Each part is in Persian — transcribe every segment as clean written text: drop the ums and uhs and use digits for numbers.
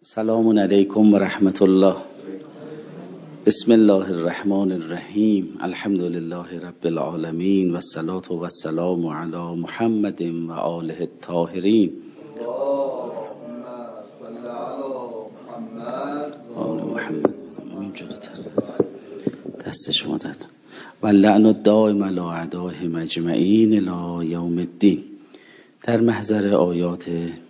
سلام علیکم و رحمت الله. بسم الله الرحمن الرحیم. الحمد لله رب العالمین و الصلاة و السلام علی محمد و آله الطاهرین. آل محمد. دست شما داد. و لعن الدائم علی اعدائهم اجمعین الی یوم الدین. در محضر آیات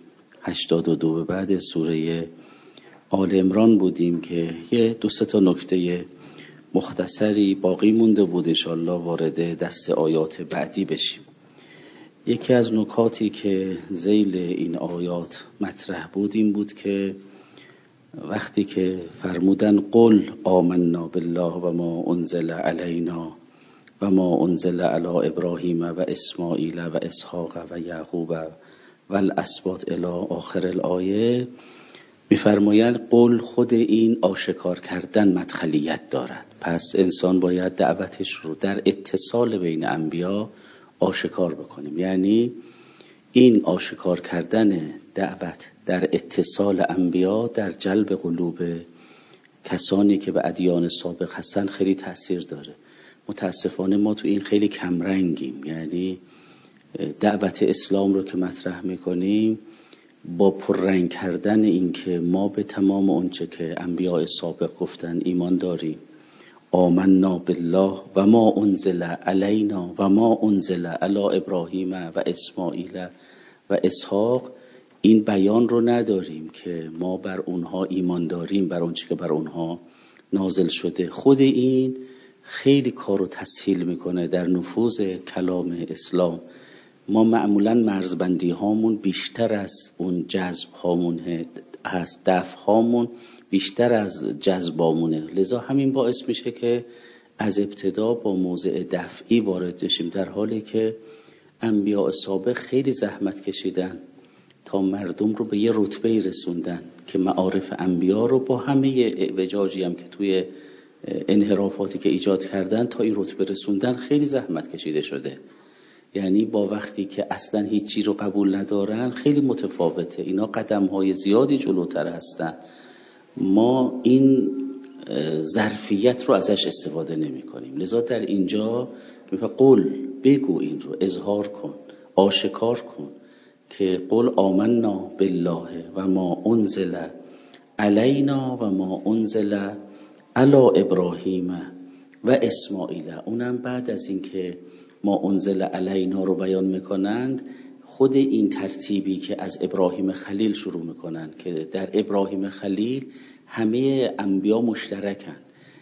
82 به بعد سوره آل عمران بودیم که یه دو سه تا نکته مختصری باقی مونده بود، انشاءالله وارد دست آیات بعدی بشیم. یکی از نکاتی که ذیل این آیات مطرح بود این بود که وقتی که فرمودن قل آمنا بالله و ما انزل علینا و ما انزل علی ابراهیم و اسماعیل و اسحاق و یعقوب و الاسباط الی آخر الآیه، می‌فرمایند قل خود این آشکار کردن مدخلیت دارد. پس انسان باید دعوتش رو در اتصال بین انبیا آشکار بکنیم. یعنی این آشکار کردن دعوت در اتصال انبیا در جلب قلوب کسانی که به ادیان سابق هستن خیلی تأثیر داره. متاسفانه ما تو این خیلی کمرنگیم. یعنی دعوت اسلام رو که مطرح میکنیم با پررنگ کردن این که ما به تمام اونچه که انبیاء سابق گفتن ایمان داریم، آمنا بالله و ما انزل علینا و ما انزل علی ابراهیم و اسماعیل و اسحاق، این بیان رو نداریم که ما بر اونها ایمان داریم، بر اونچه که بر اونها نازل شده. خود این خیلی کارو تسهیل میکنه در نفوذ کلام اسلام. ما معمولا مرزبندی هامون بیشتر از اون جذب هامون هست، دفع هامون بیشتر از جذب هامونه. لذا همین باعث میشه که از ابتدا با موضع دفعی وارد بشیم، در حالی که انبیاء سابق خیلی زحمت کشیدن تا مردم رو به یه رتبه رسوندن که معارف انبیا رو با همه اعوجاجی هم که توی انحرافاتی که ایجاد کردن تا این رتبه رسوندن خیلی زحمت کشیده شده. یعنی با وقتی که اصلا هیچی رو قبول ندارن خیلی متفاوته. اینا قدم‌های زیادی جلوتر هستن. ما این ظرفیت رو ازش استفاده نمی کنیم. لذا در اینجا قل بگو، این رو اظهار کن، آشکار کن که قل آمنا بالله و ما انزل علینا و ما انزل علی ابراهیم و اسماعیل. اونم بعد از این که ما انزل علینا رو بیان میکنند، خود این ترتیبی که از ابراهیم خلیل شروع میکنند که در ابراهیم خلیل همه انبیا مشترکن،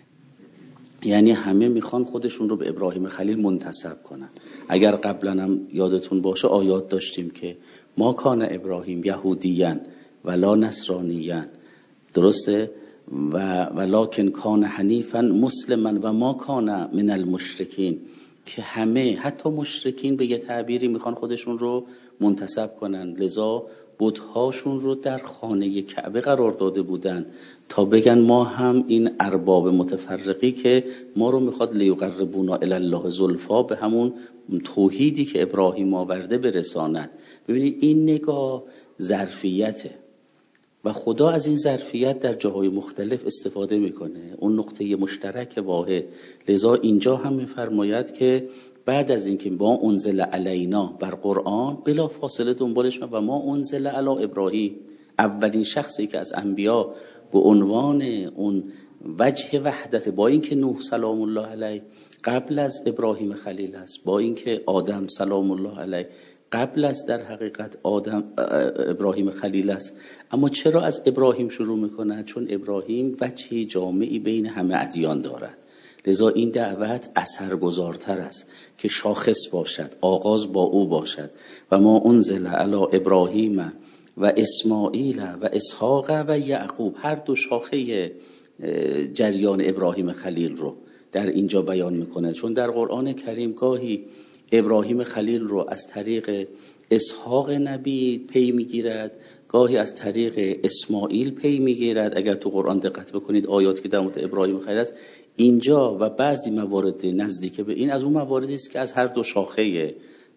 یعنی همه میخوان خودشون رو به ابراهیم خلیل منتسب کنن. اگر قبلا هم یادتون باشه آیات داشتیم که ما کان ابراهیم یهودیان ولا نصرانیان، درسته، ولکن کان حنیفا مسلما و ما کان من المشرکین، که همه حتی مشرکین به یه تعبیری میخوان خودشون رو منتسب کنن. لذا بت‌هاشون رو در خانه کعبه قرار داده بودن تا بگن ما هم این ارباب متفرقی که ما رو میخواد لیقربونا الی الله زلفا، به همون توحیدی که ابراهیم آورده برساند. ببینید این نگاه ظرفیته و خدا از این ظرفیت در جاهای مختلف استفاده میکنه، اون نقطه مشترک واحد. لذا اینجا هم میفرماید که بعد از اینکه ما انزل علینا بر قرآن بلا فاصله دنبالش و ما انزل علی ابراهیم، اولین شخصی که از انبیا به عنوان اون وجه وحدت، با اینکه نوح سلام الله علیه قبل از ابراهیم خلیل است، با اینکه آدم سلام الله علیه قبل از در حقیقت ابراهیم خلیل است، اما چرا از ابراهیم شروع میکنه؟ چون ابراهیم وجهی جامعی بین همه ادیان دارد. لذا این دعوت اثرگذارتر است که شاخص باشد، آغاز با او باشد. و ما انزل علی ابراهیم و اسماعیل و اسحاق و یعقوب، هر دو شاخه جریان ابراهیم خلیل رو در اینجا بیان میکنه. چون در قرآن کریم گاهی ابراهیم خلیل رو از طریق اسحاق نبی پی میگیرد، گاهی از طریق اسماعیل پی میگیرد. اگر تو قرآن دقت بکنید آیاتی که در مورد ابراهیم خلیل است اینجا و بعضی موارد نزدیک به این از اون مواردی است که از هر دو شاخه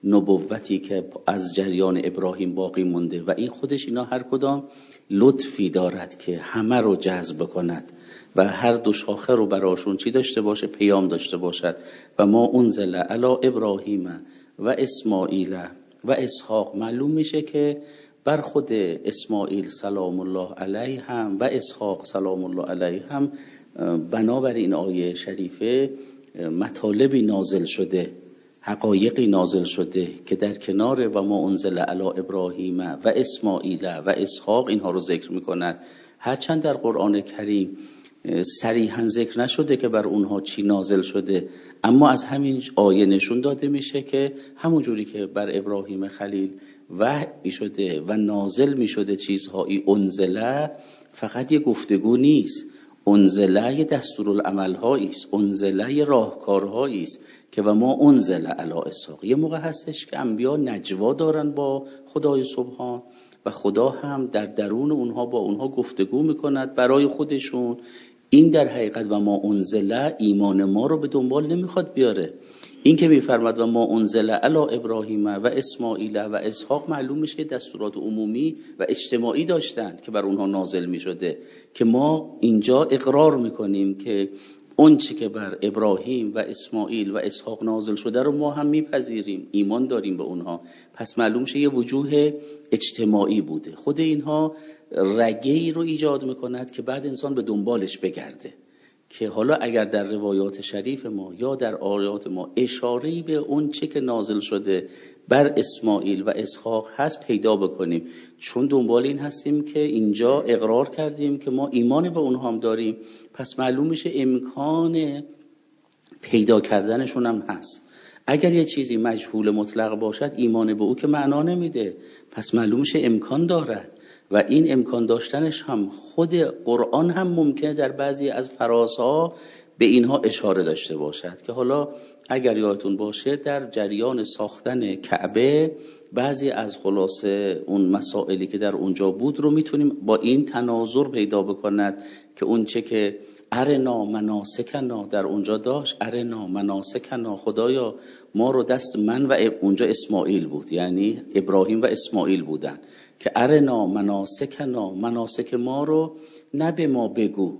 نبوتی که از جریان ابراهیم باقی مونده و این خودش اینا هر کدام لطفی دارد که همه رو جذب کند و هر دو شاخه رو براشون چی داشته باشه؟ پیام داشته باشد. و ما انزل علی ابراهیم و اسماعیل و اسحاق. معلوم میشه که بر خود اسماعیل سلام الله علیه هم و اسحاق سلام الله علیه هم بنابر این آیه شریفه مطالبی نازل شده، حقایقی نازل شده که در کنار و ما انزل علی ابراهیم و اسماعیل و اسحاق اینها رو ذکر میکند. هرچند در قرآن کریم صریحاً ذکر نشده که بر اونها چی نازل شده، اما از همین آیه نشون داده میشه که همون جوری که بر ابراهیم خلیل وحی شده و نازل میشده چیزهایی، انزله فقط یه گفتگو نیست، انزله یه دستورالعمل‌هایی است، انزله یه راهکارهایی است که و ما انزل علی اسحاق. یه موقع هستش که انبیا نجوا دارن با خدای سبحان و خدا هم در درون اونها با اونها گفتگو میکند برای خودشون. این در حقیقت و ما انزل ایمان ما رو به دنبال نمیخواد بیاره. این که میفرماد و ما انزل علی ابراهیم و اسماعیل و اسحاق، معلوم میشه دستورات عمومی و اجتماعی داشتند که بر اونها نازل میشده که ما اینجا اقرار میکنیم که اون چی که بر ابراهیم و اسماعیل و اسحاق نازل شده رو ما هم میپذیریم، ایمان داریم به اونها. پس معلوم میشه یه وجوه اجتماعی بوده. خود اینها رگه‌ای رو ایجاد میکند که بعد انسان به دنبالش بگرده، که حالا اگر در روایات شریف ما یا در آیات ما اشاره‌ای به اون چه که نازل شده بر اسماعیل و اسحاق هست پیدا بکنیم، چون دنبال این هستیم که اینجا اقرار کردیم که ما ایمان به اونها هم داریم، پس معلوم میشه امکان پیدا کردنشون هم هست. اگر یه چیزی مجهول مطلق باشد ایمان به او که معنا نمیده، پس معلوم میشه امکان دارد و این امکان داشتنش هم خود قرآن هم ممکنه در بعضی از فرازها به اینها اشاره داشته باشد. که حالا اگر یادتون باشه در جریان ساختن کعبه بعضی از خلاصه اون مسائلی که در اونجا بود رو میتونیم با این تناظر پیدا بکند که اون چه که ارنا مناسکنا در اونجا داشت، ارنا مناسکنا، خدایا ما رو دست من و اونجا اسماعیل بود، یعنی ابراهیم و اسماعیل بودن، که ارنا مناسکنا، مناسک ما رو نه به ما بگو،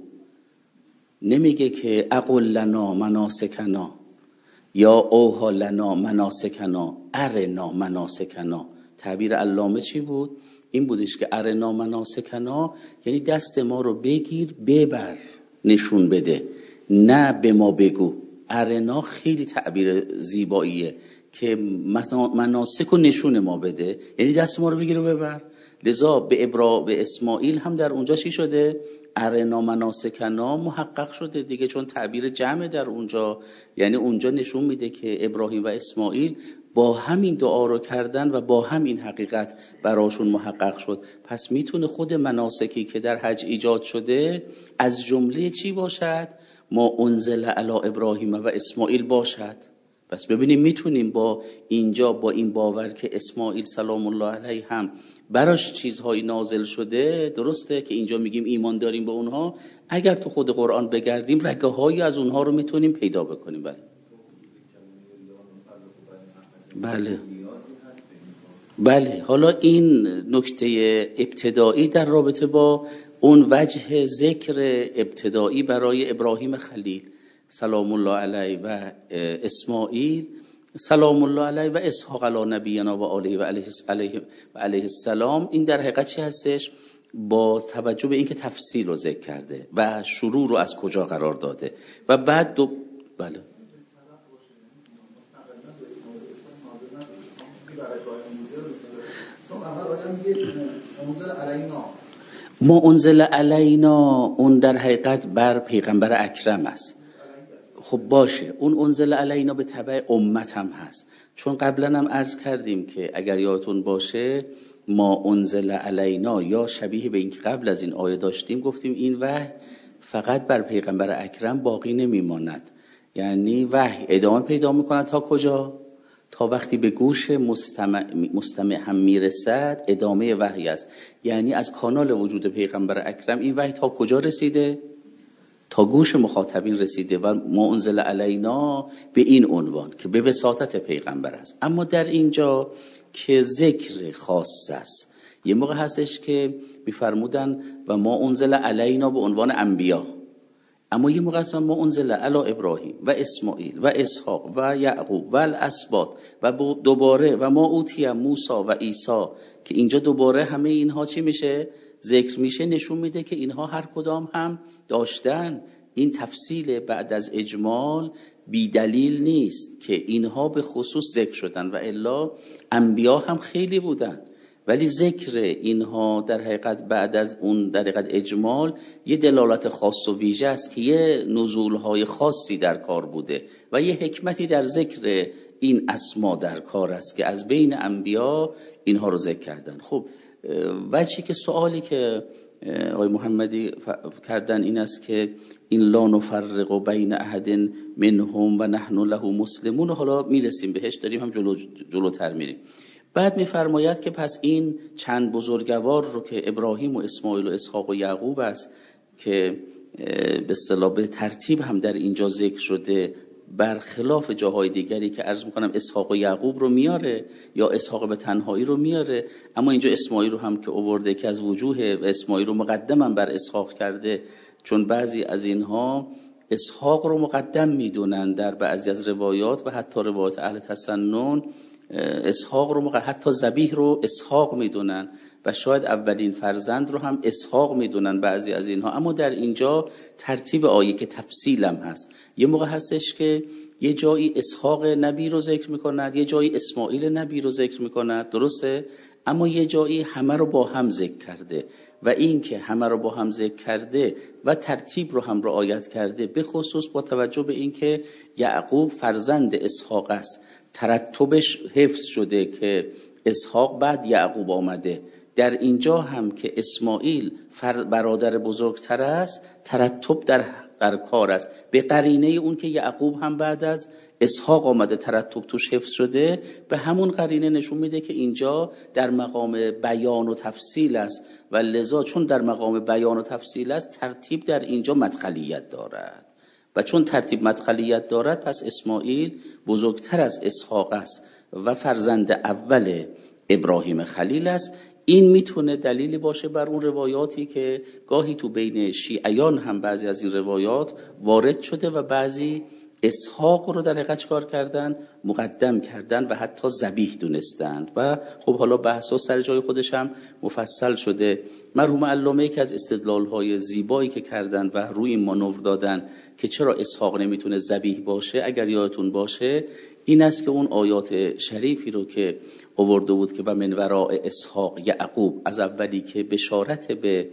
نمیگه که اقل لنا مناسکنا یا اوها لنا مناسکنا، ارنا مناسکنا. تعبیر علامه چی بود؟ این بودش که ارنا مناسکنا یعنی دست ما رو بگیر ببر، نشون بده، نه به ما بگو. ارنا خیلی تعبیر زیباییه که مناسک و نشون ما بده، یعنی دست ما رو بگیر و ببر. لذا به اسماعیل هم در اونجا چی شده؟ ارنا مناسکنا محقق شده دیگه، چون تعبیر جمع در اونجا، یعنی اونجا نشون میده که ابراهیم و اسماعیل با همین دعا رو کردن و با همین حقیقت براشون محقق شد. پس میتونه خود مناسکی که در حج ایجاد شده از جمله چی باشد؟ ما انزل علی ابراهیم و اسماعیل باشد. پس ببینیم میتونیم با اینجا با این باور که اسماعیل سلام الله علیه هم براش چیزهایی نازل شده، درسته که اینجا میگیم ایمان داریم به اونها، اگر تو خود قرآن بگردیم رگه هایی از اونها رو میتونیم پیدا بکنیم. بله. حالا این نکته ابتدایی در رابطه با اون وجه ذکر ابتدایی برای ابراهیم خلیل سلام الله علیه و اسماعیل سلام الله علیه و اسحاق علی نبینا و آله و علیه السلام، این در حقیقت چی هستش؟ با توجه به اینکه تفصیل رو ذکر کرده و شروع رو از کجا قرار داده و بعد بله ما انزل علینا، اون در حقیقت بر پیغمبر اکرم است. خب باشه، اون انزل علینا به تبع امت هم هست، چون قبلا هم عرض کردیم که اگر یادتون باشه ما انزل علینا یا شبیه به این که قبل از این آیه داشتیم، گفتیم این وحی فقط بر پیغمبر اکرم باقی نمیماند، یعنی وحی ادامه پیدا میکنه تا کجا؟ تا وقتی به گوش مستمع هم میرسد ادامه وحی است. یعنی از کانال وجود پیغمبر اکرم این وحی تا کجا رسیده؟ تا گوش مخاطبین رسیده و ما انزل علینا به این عنوان که به وساطت پیغمبر است. اما در اینجا که ذکر خاص است، یه موقع هستش که میفرمودن و ما انزل علینا به عنوان انبیا، اما یه موقع هست ما انزل علی ابراهیم و اسماعیل و اسحاق و یعقوب و الاسباط و دوباره و ما اوتی موسی و عیسی، که اینجا دوباره همه اینها چی میشه؟ ذکر میشه. نشون میده که اینها هر کدام هم داشتن. این تفصیل بعد از اجمال بی دلیل نیست که اینها به خصوص ذکر شدن، و الا انبیا هم خیلی بودن، ولی ذکر اینها در حقیقت بعد از اون در حقیقت اجمال یه دلالت خاص و ویژه است که یه نزولهای خاصی در کار بوده و یه حکمتی در ذکر این اسما در کار است که از بین انبیا اینها رو ذکر کردن. خب وجهی که سوالی که آقای محمدی کردن این است که این لا نفرق بین احد منهم و نحن له مسلمون، حالا میرسیم بهش، داریم هم جلوتر میریم. بعد میفرماید که پس این چند بزرگوار رو که ابراهیم و اسماعیل و اسحاق و یعقوب است که به اصطلاح به ترتیب هم در اینجا ذکر شده، برخلاف جاهای دیگری که عرض میکنم اسحاق و یعقوب رو میاره یا اسحاق به تنهایی رو میاره، اما اینجا اسماعیل رو هم که آورده که از وجوه و اسماعیل رو مقدما بر اسحاق کرده، چون بعضی از اینها اسحاق رو مقدم میدونن در بعضی از روایات و حتی روایات اهل تسنن اسحاق رو حتی ذبیح رو اسحاق میدونن و شاید اولین فرزند رو هم اسحاق میدونن بعضی از اینها. اما در اینجا ترتیب آیه که تفصیلم هست، یه موقع هستش که یه جایی اسحاق نبی رو ذکر میکند، یه جایی اسماعیل نبی رو ذکر میکند، درسته؟ اما یه جایی همه رو با هم ذکر کرده و این که همه رو با هم ذکر کرده و ترتیب رو هم رعایت کرده، به خصوص با توجه به این که یعقوب فرزند اسحاق است، ترتبش حفظ شده که اسحاق بعد یعقوب آمده. در اینجا هم که اسماعیل برادر بزرگتر است، ترتب در کار است، به قرینه اون که یعقوب هم بعد از اسحاق آمده، ترتب توش حفظ شده، به همون قرینه نشون میده که اینجا در مقام بیان و تفصیل است و لذا چون در مقام بیان و تفصیل است ترتیب در اینجا مدخلیت دارد و چون ترتیب مدخلیت دارد پس اسماعیل بزرگتر از اسحاق است و فرزند اول ابراهیم خلیل است. این میتونه دلیلی باشه بر اون روایاتی که گاهی تو بین شیعیان هم بعضی از این روایات وارد شده و بعضی اسحاق رو در حقیقت چکار کردن؟ مقدم کردن و حتی ذبیح دونستند. و خب حالا بحثا سر جای خودش هم مفصل شده. مرحوم علامه که از استدلال‌های زیبایی که کردن و روی این مانور دادن که چرا اسحاق نمیتونه ذبیح باشه، اگر یادتون باشه این است که اون آیات شریفی رو که آورده بود که و من وراء اسحاق یعقوب، از اولی که بشارت به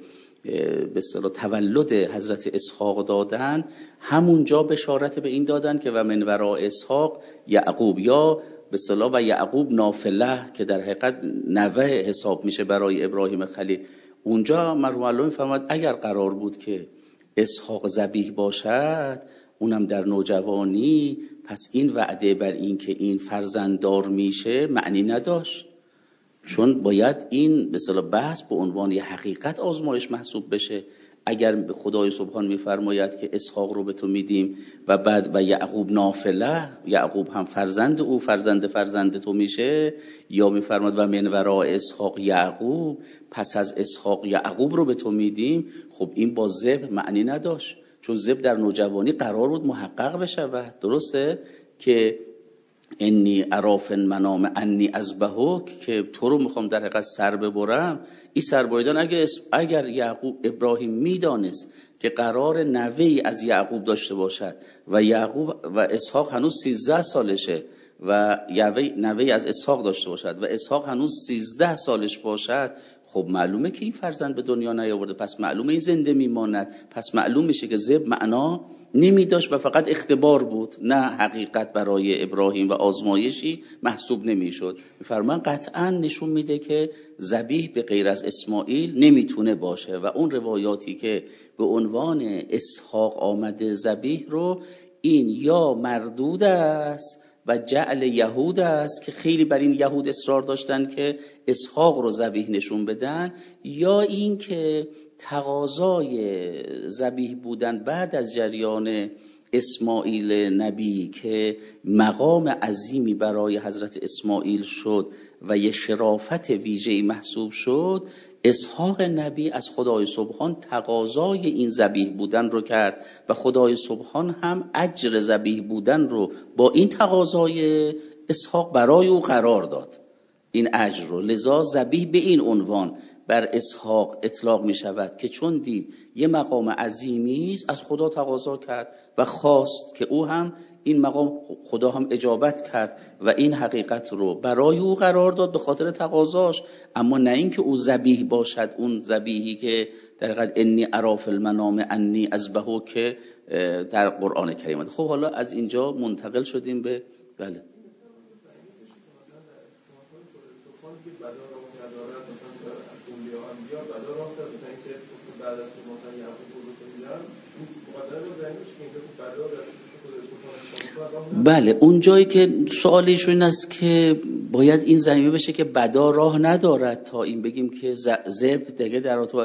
اصطلاح تولد حضرت اسحاق دادن، همونجا بشارت به این دادن که و من وراء اسحاق یعقوب، یا به اصطلاح و یعقوب نافله که در حقیقت نوه حساب میشه برای ابراهیم خلیل. اونجا مرحوم علامه فرمود اگر قرار بود که اسحاق ذبیح باشد اونم در نوجوانی، پس این وعده بر این که این فرزنددار میشه معنی نداشت، چون باید این به اصطلاح بحث به عنوان یه حقیقت آزمایش محسوب بشه. اگر خدای سبحان میفرماید که اسحاق رو به تو میدیم و بعد و یعقوب نافله، یعقوب هم فرزند او فرزند تو میشه، یا میفرماید و من وراء اسحاق یعقوب، پس از اسحاق یعقوب رو به تو میدیم، خب این با ذبح معنی نداشت، چون ذبح در نوجوانی قرار بود محقق بشه. و درسته که انی اراف منام انی اذبحک، که تو رو میخوام در حقیقت سر ببرم. این سر بریدن اگر یعقوب ابراهیم میدانست که قرار نوه‌ای از یعقوب داشته باشد و یعقوب و اسحاق هنوز 13 سالشه و نوه‌ای از اسحاق داشته باشد و اسحاق هنوز 13 سالش باشد، خب معلومه که این فرزند به دنیا نیاورده، پس معلومه این زنده میماند، پس معلوم میشه که ذبح معنا نمی داشت و فقط اختبار بود، نه حقیقت برای ابراهیم و آزمایشی محسوب نمی شد. میفرمان قطعا نشون میده که ذبیح به غیر از اسماعیل نمیتونه باشه و اون روایاتی که به عنوان اسحاق آمده ذبیح رو، این یا مردود است و جعل یهود است که خیلی بر این یهود اصرار داشتن که اسحاق رو ذبیح نشون بدن، یا این که تقاضای ذبیح بودن بعد از جریان اسماعیل نبی که مقام عظیمی برای حضرت اسماعیل شد و یه شرافت ویژه‌ای محسوب شد، اسحاق نبی از خدای سبحان تقاضای این ذبیح بودن رو کرد و خدای سبحان هم اجر ذبیح بودن رو با این تقاضای اسحاق برای او قرار داد، این اجر رو. لذا ذبیح به این عنوان بر اسحاق اطلاق می شود که چون دید یه مقام عظیمی است از خدا تقاضا کرد و خواست که او هم این مقام، خدا هم اجابت کرد و این حقیقت رو برای او قرار داد به خاطر تقاضاش، اما نه این که او ذبیح باشد، اون ذبیحی که در حقیقت انی اری فی المنام انی اذبحه که در قرآن کریم. خب حالا از اینجا منتقل شدیم به بله بله اون جایی که سوالش این است که باید این زمینه بشه که بدا راه ندارد تا این بگیم که ضرب دیگه در رابطه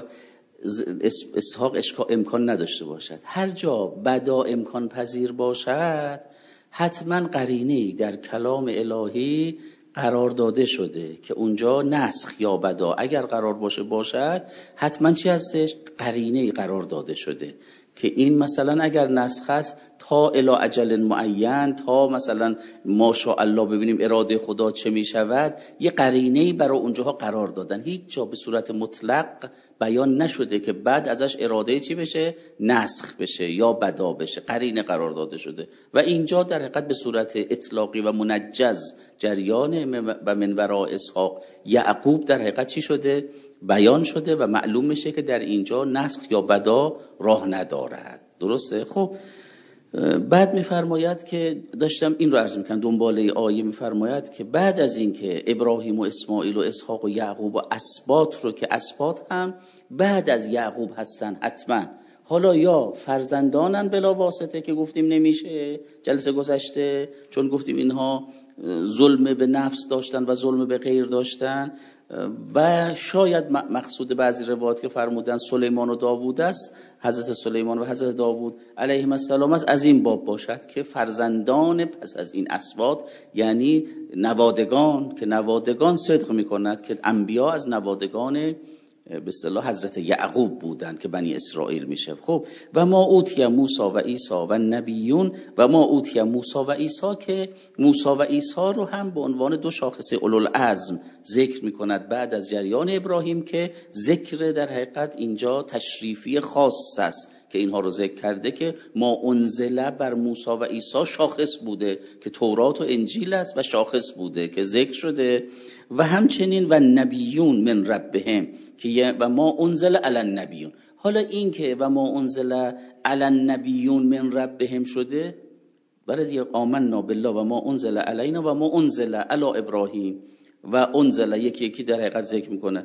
اسحاق امکان نداشته باشد. هر جا بدا امکان پذیر باشد حتما قرینه‌ای در کلام الهی قرار داده شده که اونجا نسخ یا بدا اگر قرار باشد حتما چی هستش؟ قرینه‌ای قرار داده شده که این مثلا اگر نسخ است تا الی اجل معین، تا مثلا ماشاءالله ببینیم اراده خدا چه می شود، یه قرینه‌ای برای اونجاها قرار دادن. هیچ جا به صورت مطلق بیان نشده که بعد ازش اراده چی بشه؟ نسخ بشه یا بدا بشه، قرینه قرار داده شده و اینجا در حقیقت به صورت اطلاقی و منجز جریان و من وراء اسحاق یعقوب در حقیقت چی شده؟ بیان شده و معلوم میشه که در اینجا نسخ یا بدا راه ندارد. درسته؟ خب بعد میفرماید که داشتم این رو عرض میکنم دنباله آیه، میفرماید که بعد از این که ابراهیم و اسماعیل و اسحاق و یعقوب و اسباط رو که اسباط هم بعد از یعقوب هستن حتما، حالا یا فرزندانن بلا واسطه که گفتیم نمیشه جلسه گذشته، چون گفتیم اینها ظلم به نفس داشتن و ظلم به غیر داشتن، و شاید مقصود بعضی روایات که فرمودن سلیمان و داوود است، حضرت سلیمان و حضرت داوود علیهم السلام است، از این باب باشد که فرزندان پس از این اسباط یعنی نوادگان، که نوادگان صدق میکند که انبیا از نوادگان به اصطلاح حضرت یعقوب بودند که بنی اسرائیل میشه. خب و ما اوتی موسی و عیسی و نبیون، و ما اوتی موسی و عیسی که موسی و عیسی رو هم به عنوان دو شاخصه اولوالعزم ذکر میکند بعد از جریان ابراهیم، که ذکر در حقیقت اینجا تشریفی خاص است که اینها رو ذکر کرده که ما انزل بر موسی و عیسی شاخص بوده که تورات و انجیل است و شاخص بوده که ذکر شده، و همچنین و نبیون من ربهم که و ما انزل علی النبیون. حالا این که و ما انزل علی النبیون من ربهم شده، برای دیگه آمنا بالله و ما انزل علینا و ما انزل علی ابراهیم و انزل یکی در حقیقت ذکر میکنه.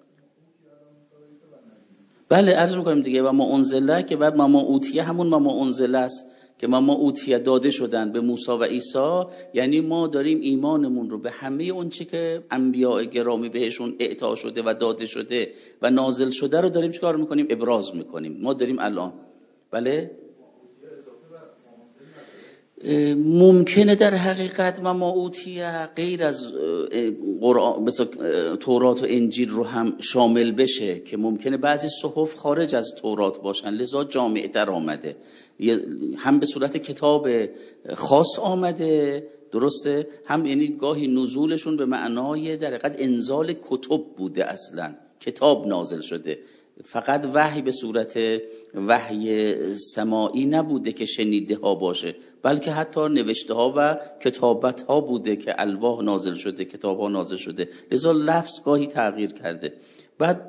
بله عرض میکنیم دیگه و ما انزله که بعد ما اوتیه همون ما انزله است که ما اوتیه داده شدن به موسی و عیسی، یعنی ما داریم ایمانمون رو به همه اون چی که انبیاء گرامی بهشون اعطا شده و داده شده و نازل شده رو داریم چیکار میکنیم؟ ابراز میکنیم. ما داریم الان بله ممکنه در حقیقت و ما اوتیه غیر از قرآن مثل تورات و انجیل رو هم شامل بشه که ممکنه بعضی صحف خارج از تورات باشن، لذا جامع تر آمده، هم به صورت کتاب خاص آمده، درسته، هم یعنی گاهی نزولشون به معنای در حقیقت انزال کتب بوده، اصلا کتاب نازل شده، فقط وحی به صورت وحی سماعی نبوده که شنیده ها باشه، بلکه حتی نوشته ها و کتابت ها بوده که الواح نازل شده، کتاب ها نازل شده، لذا لفظ گاهی تغییر کرده. بعد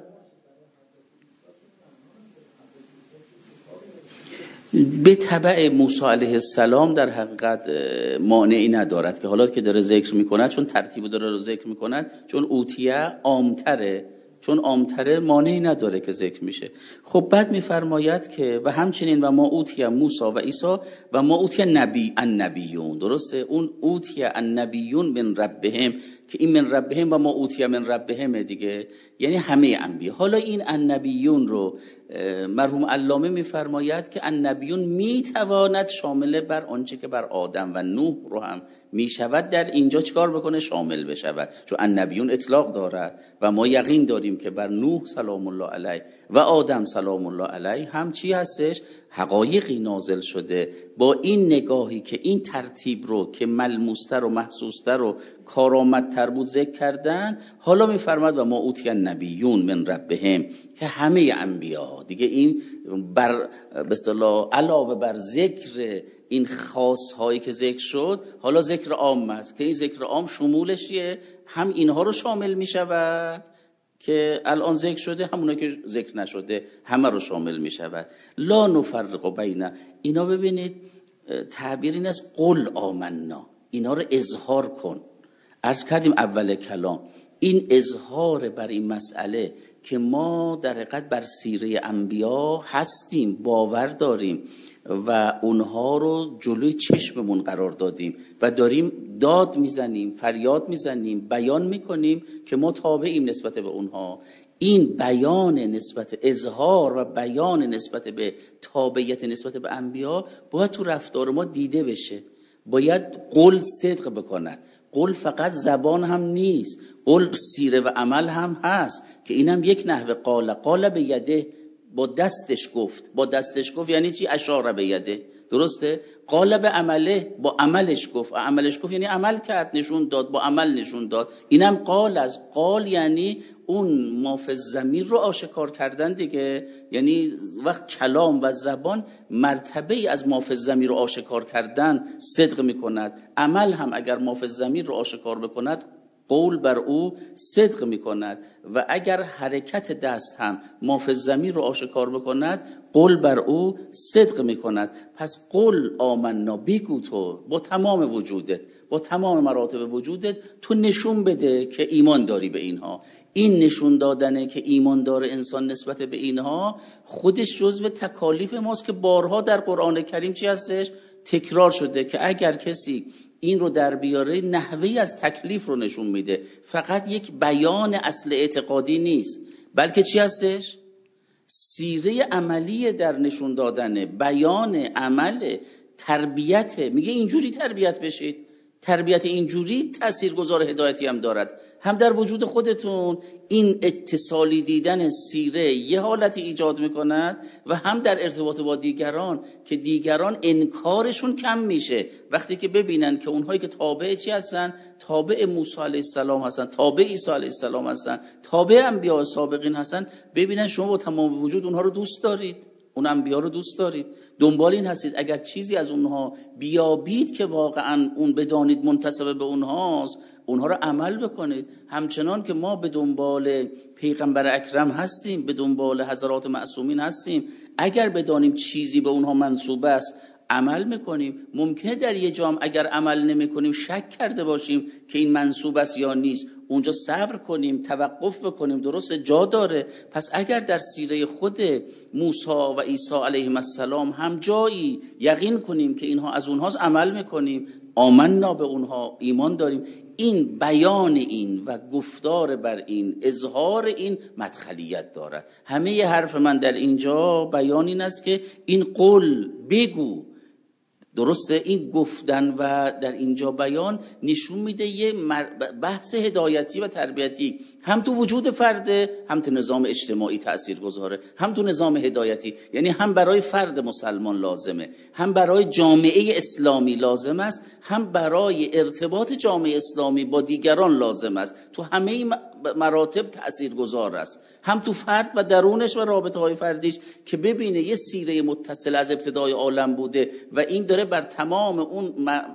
به تبع موسی علیه السلام در حقیقت مانعی ندارد که حالا که داره ذکر میکنه، چون ترتیب داره رو ذکر میکنه، چون اوتیه عامتره، چون عامتره مانعی نداره که ذکر میشه. خب بعد میفرماید که و همچنین و ما اوتیه موسی و عیسی و ما اوتیه النبیون، درسته، اون اوتیه النبیون من ربهم که این من ربهم و ما اوتی من ربهم دیگه، یعنی همه انبیا. حالا این النبیون رو مرحوم علامه میفرماید که النبیون میتواند شامل بر آنچه که بر آدم و نوح رو هم میشود در اینجا چیکار بکنه؟ شامل بشود، چون النبیون اطلاق دارد و ما یقین داریم که بر نوح سلام الله علیه و آدم سلام الله علیه هم چی هستش؟ حقایقی نازل شده. با این نگاهی که این ترتیب رو که ملموستر و محسوستر و کارآمدتر بود ذکر کردن، حالا میفرماد و ما اوتی النبیون من ربهم، که همه انبیا دیگه این بر به اصطلاح علاوه بر ذکر این خاص هایی که ذکر شد، حالا ذکر عام است که این ذکر عام شمولش هم اینها رو شامل می شود که الان ذکر شده، همونه که ذکر نشده همه رو شامل می شود. لا نفرق بین اینا. ببینید تعبیر این است قل آمنا، اینا رو اظهار کن. عرض کردیم اول کلام این اظهار بر این مسئله که ما در حقیقت بر سیره انبیا هستیم، باور داریم و اونها رو جلوی چشممون قرار دادیم و داریم داد میزنیم، فریاد میزنیم، بیان میکنیم که ما تابعیم نسبت به اونها. این بیان نسبت اظهار و بیان نسبت به تابعیت نسبت به انبیا باید تو رفتار ما دیده بشه. باید قول صدق بکنه. قول فقط زبان هم نیست، قول سیره و عمل هم هست که اینم یک نحوه قال به یده، با دستش گفت. با دستش گفت یعنی چی؟ اشاره به یده، درسته؟ قال به عمله، با عملش گفت. عملش گفت یعنی عمل کرد، نشون داد، با عمل نشون داد. اینم قال از قال یعنی اون ما فی الضمیر رو آشکار کردن دیگه. یعنی وقت کلام و زبان مرتبه از ما فی الضمیر رو آشکار کردن صدق میکند. عمل هم اگر ما فی الضمیر رو آشکار بکند قول بر او صدق میکند و اگر حرکت دست هم ما فی الضمیر رو آشکار بکند قول بر او صدق میکند. پس قل آمنا، بگو تو با تمام وجودت، با تمام مراتب وجودت تو نشون بده که ایمان داری به اینها. این نشون دادنه که ایمان داره انسان نسبت به اینها خودش جزو تکالیف ماست که بارها در قرآن کریم چی هستش؟ تکرار شده که اگر کسی این رو در بیاره نحوی از تکلیف رو نشون میده، فقط یک بیان اصل اعتقادی نیست، بلکه چی هستش؟ سیره عملی در نشون دادن، بیان عمل، تربیت. میگه اینجوری تربیت بشید. تربیت اینجوری تاثیرگذار هدایتی هم دارد، هم در وجود خودتون این اتصالی دیدن سیره یه حالتی ایجاد میکند و هم در ارتباط با دیگران که دیگران انکارشون کم میشه وقتی که ببینن که اونهایی که تابع چی هستن؟ تابع موسی علیه السلام هستن، تابع عیسی علیه السلام هستن، تابع انبیاء سابقین هستن، ببینن شما با تمام وجود اونها رو دوست دارید، اون انبیا رو دوست دارید، دنبال این هستید اگر چیزی از اونها بیابید که واقعا اون بدانید منتسب به اونهاست، اونها رو عمل بکنید. همچنان که ما به دنبال پیغمبر اکرم هستیم، به دنبال حضرات معصومین هستیم، اگر بدانیم چیزی به اونها منسوب است عمل میکنیم. ممکنه در یه جام اگر عمل نمیکنیم شک کرده باشیم که این منسوب است یا نیست، اونجا صبر کنیم، توقف بکنیم، درسته جا داره. پس اگر در سیره خود موسی و عیسی علیهم السلام هم جایی یقین کنیم که اینها از اونهاست عمل میکنیم، آمنا به اونها ایمان داریم. این بیان این و گفتار بر این، اظهار این مدخلیت دارد. همه حرف من در اینجا بیان این است که این قول بگو، درسته، این گفتن و در اینجا بیان نشون میده یه بحث هدایتی و تربیتی هم تو وجود فرده، هم تو نظام اجتماعی تأثیر گذاره، هم تو نظام هدایتی. یعنی هم برای فرد مسلمان لازمه، هم برای جامعه اسلامی لازم است، هم برای ارتباط جامعه اسلامی با دیگران لازم است. تو همه مراتب تأثیر گذار است، هم تو فرد و درونش و رابطه های فردیش که ببینه یه سیره متصل از ابتدای عالم بوده و این داره بر تمام اون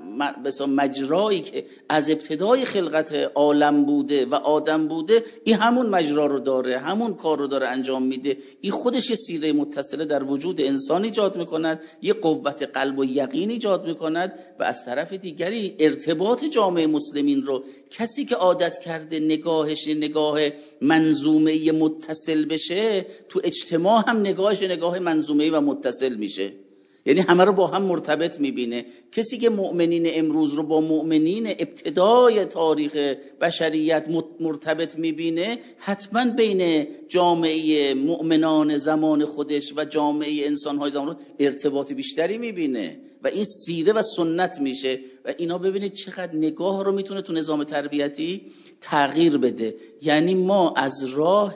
مجرایی که از ابتدای خلقت عالم بوده و آدم بوده، این همون مجرا رو داره، همون کار رو داره انجام میده. این خودش یه سیره متصله در وجود انسان ایجاد میکند، یه قوت قلب و یقین ایجاد میکند و از طرف دیگری ارتباط جامعه مسلمین رو کسی که عادت کرده نگاهش نگاه منظومه متصل بشه، تو اجتماع هم نگاهش نگاه منظومه و متصل میشه. یعنی همه رو با هم مرتبط میبینه. کسی که مؤمنین امروز رو با مؤمنین ابتدای تاریخ بشریت مرتبط میبینه، حتما بین جامعه مؤمنان زمان خودش و جامعه انسانهای زمان ارتباط بیشتری میبینه و این سیره و سنت میشه. و اینا ببینید چقدر نگاه رو میتونه تو نظام تربیتی تغییر بده. یعنی ما از راه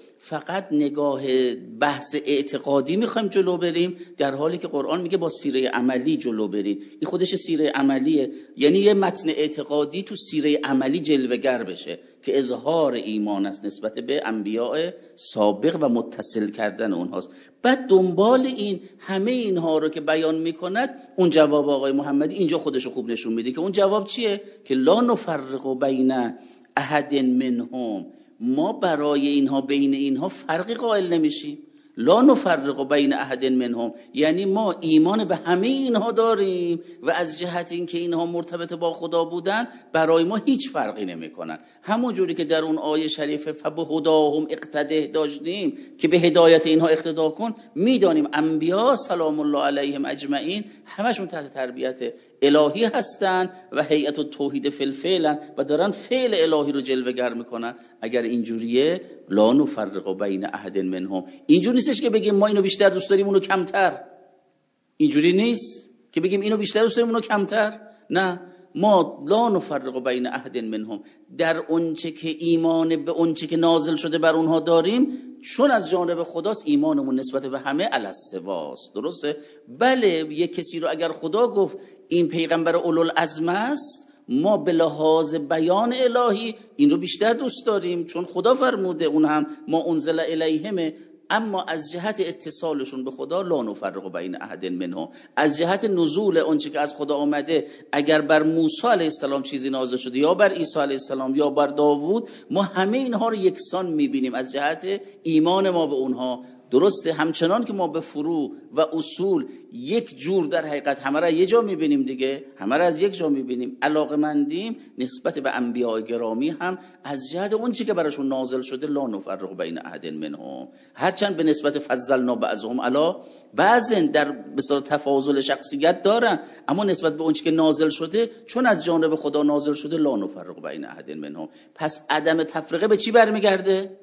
فقط نگاه بحث اعتقادی میخوایم جلو بریم، در حالی که قرآن میگه با سیره عملی جلو برید. این خودش سیره عملیه، یعنی یه متن اعتقادی تو سیره عملی جلوه‌گر بشه که اظهار ایمان است نسبت به انبیاء سابق و متصل کردن اونهاست. بعد دنبال این همه اینها رو که بیان میکند، اون جواب آقای محمدی اینجا خودشو خوب نشون میده که اون جواب چیه؟ که لا نفرق بین احد منهم، ما برای اینها بین اینها فرقی قائل نمیشیم. لا نفرق بین احد منهم، یعنی ما ایمان به همه اینها داریم و از جهت اینکه اینها مرتبط با خدا بودن برای ما هیچ فرقی نمیکنن. همون جوری که در اون آیه شریفه فبهداهم اقتده داشتیم که به هدایت اینها اقتدا کن، میدانیم انبیا سلام الله علیهم اجمعین همشون تحت تربیت الهی هستن و هیئت التوحید فی الفعل و دارن فعل الهی رو جلوه‌گر میکنن. اگر اینجوریه لا نفرق بین احد منهم، اینجوری نیستش که بگیم ما اینو بیشتر دوست داریم اونو کمتر. اینجوری نیست که بگیم اینو بیشتر دوست داریم اونو کمتر. نه، ما لا نفرق بین احد منهم، در اونچه که ایمان به اونچه که نازل شده بر اونها داریم، چون از جانب خداست ایمانمون نسبت به همه علی السواست. درسته؟ بله، یک کسی رو اگر خدا گفت این پیغمبر اولوالعزم است، ما به لحاظ بیان الهی این رو بیشتر دوست داریم چون خدا فرموده اون هم ما انزل الیهمه. اما از جهت اتصالشون به خدا لا نفرق بین احد منهم، از جهت نزول اونچه که از خدا آمده، اگر بر موسی علیه السلام چیزی نازل شده یا بر عیسی علیه السلام یا بر داوود، ما همه اینها رو یکسان میبینیم از جهت ایمان ما به اونها. درسته؟ همچنان که ما به فروع و اصول یک جور در حقیقت همه را یه جا میبینیم دیگه، همه را از یک جا میبینیم، علاقمندیم نسبت به انبیاء گرامی هم از جهت اون چی که براشون نازل شده لا نفرق بین احد منهم، هرچند به نسبت فضلنا بعضهم علی بعض در بسیار تفاضل شخصیت دارن، اما نسبت به اون چی که نازل شده چون از جانب خدا نازل شده لا نفرق بین احد منهم. پس عدم تفرقه به چی برمیگرده؟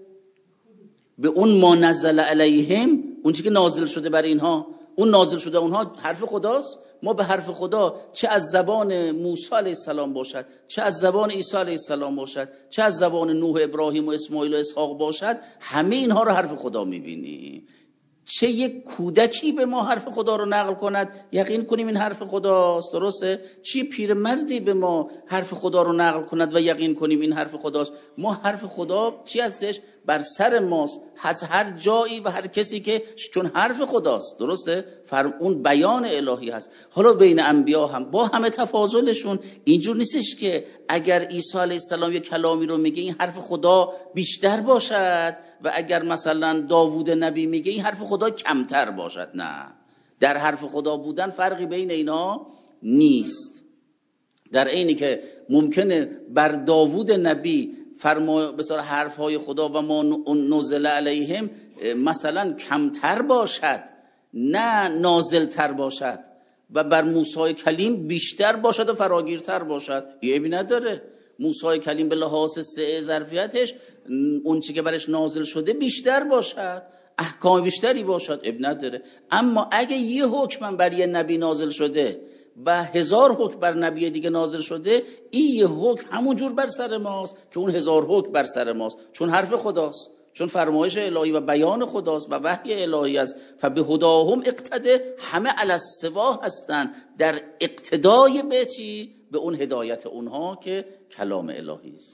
به اون ما نزل علیهم، اون چی که نازل شده بر اینها. اون نازل شده اونها حرف خداست، ما به حرف خدا چه از زبان موسی علیه السلام باشد، چه از زبان عیسی علیه السلام باشد، چه از زبان نوح، ابراهیم و اسماعیل و اسحاق باشد، همه اینها رو حرف خدا میبینی. چه یک کودکی به ما حرف خدا رو نقل کند یقین کنیم این حرف خداست. درسته؟ چه پیرمردی به ما حرف خدا رو نقل کند و یقین کنیم این حرف خداست. ما حرف خدا چی هستش؟ بر سر ماست، از هر جایی و هر کسی که چون حرف خداست. درسته؟ اون بیان الهی هست. حالا بین انبیا هم با همه تفاضلشون اینجور نیستش که اگر عیسی علیه السلام یک کلامی رو میگه این حرف خدا بیشتر باشد و اگر مثلا داوود نبی میگه این حرف خدا کمتر باشد. نه، در حرف خدا بودن فرقی بین اینا نیست. در عینی که ممکنه بر داوود نبی بسیار حرفهای خدا و ما نزل علیهم مثلا کمتر باشد نه نازلتر باشد و بر موسی کلیم بیشتر باشد و فراگیرتر باشد، یه عیبی نداره. موسی کلیم به لحاظ سعه ظرفیتش اون چی که برش نازل شده بیشتر باشد، احکام بیشتری باشد، عیب نداره. اما اگه یه حکم بر یه نبی نازل شده و 1000 حکم بر نبی دیگه نازل شده، این یه حکم همون جور بر سر ماست که اون 1000 حکم بر سر ماست، چون حرف خداست، چون فرمایش الهی و بیان خداست و وحی الهی است. فبهداهم اقتده، همه علی السوا هستن در اقتدای به چی؟ به اون هدایت اونها که کلام الهی است.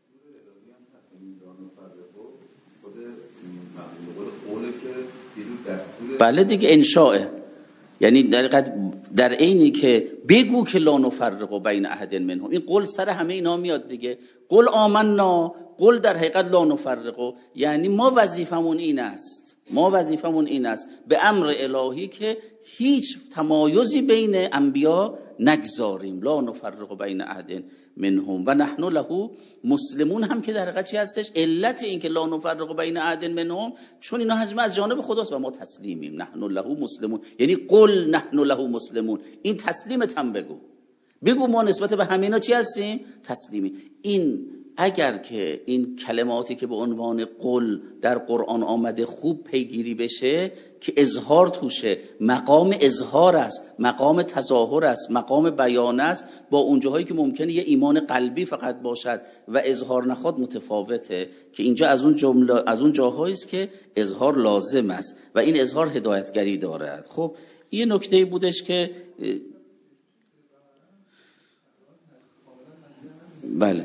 بله دیگه، انشاءه، یعنی در عینی که بگو که لا نفرق بین احد منهم، این قول سر همه اینا میاد دیگه. قل آمنا، قل در حقیقت لا نفرق، یعنی ما وظیفمون این است، ما وظیفمون این است به امر الهی که هیچ تمایزی بین انبیا نگذاریم، لا نفرق بین احد منهم و نحن له مسلمون هم که در حقیقت چی هستش؟ علت این که لا نفرق بین احد منهم چون اینا از جانب خداست و ما تسلیمیم. نحن له مسلمون یعنی قل نحن له مسلمون، این تسلیمت هم بگو ما نسبت به همینا چی هستیم؟ تسلیمی. این اگر که این کلماتی که به عنوان قل در قرآن آمده خوب پیگیری بشه که اظهار توشه، مقام اظهار است، مقام تظاهر است، مقام بیان است، با اونجاهایی که ممکنه یه ایمان قلبی فقط باشد و اظهار نخواد متفاوته، که اینجا از اون جاهایی است که اظهار لازم است و این اظهار هدایتگری دارد. خب یه نکته بودش که بله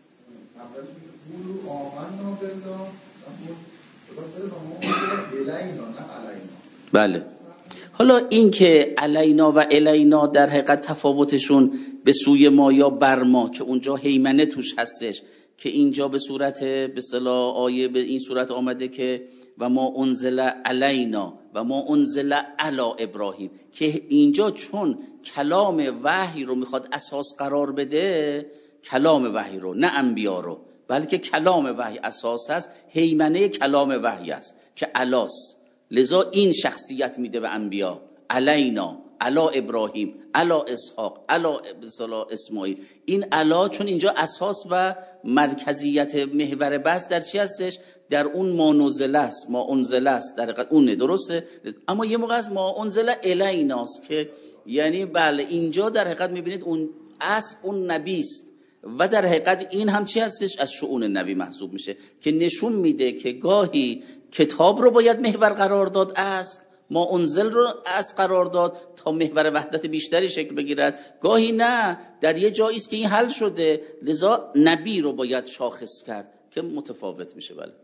بله. حالا این که علینا و الینا در حقیقت تفاوتشون به سوی ما یا بر ما، که اونجا هیمنه توش هستش، که اینجا به صورت به اصطلاح آیه به این صورت آمده که و ما انزل علینا و ما انزل علی ابراهیم، که اینجا چون کلام وحی رو میخواد اساس قرار بده، کلام وحی رو نه انبیا رو، بلکه کلام وحی اساس است، هیمنه کلام وحی است که علاس، لذا این شخصیت میده به انبیا، علینا، علا ابراهیم، علا اسحاق، علا اسماعیل. این علا چون اینجا اساس و مرکزیت محور بحث در چی هستش؟ در اون ما نزل است، ما انزل است، در حقیقت اونه، درسته؟ اما یه موقع از ما انزل الیناست که یعنی بله اینجا در حقیقت میبینید اون اصل اون نبی است و در حقیقت این هم چی هستش؟ از شؤون نبی محسوب میشه، که نشون میده که گاهی کتاب رو باید محور قرار داد، اصل ما انزل رو اصل قرار داد تا محور وحدت بیشتری شکل بگیرد، گاهی نه، در یه جایی است که این حل شده لذا نبی رو باید شاخص کرد که متفاوت میشه. بله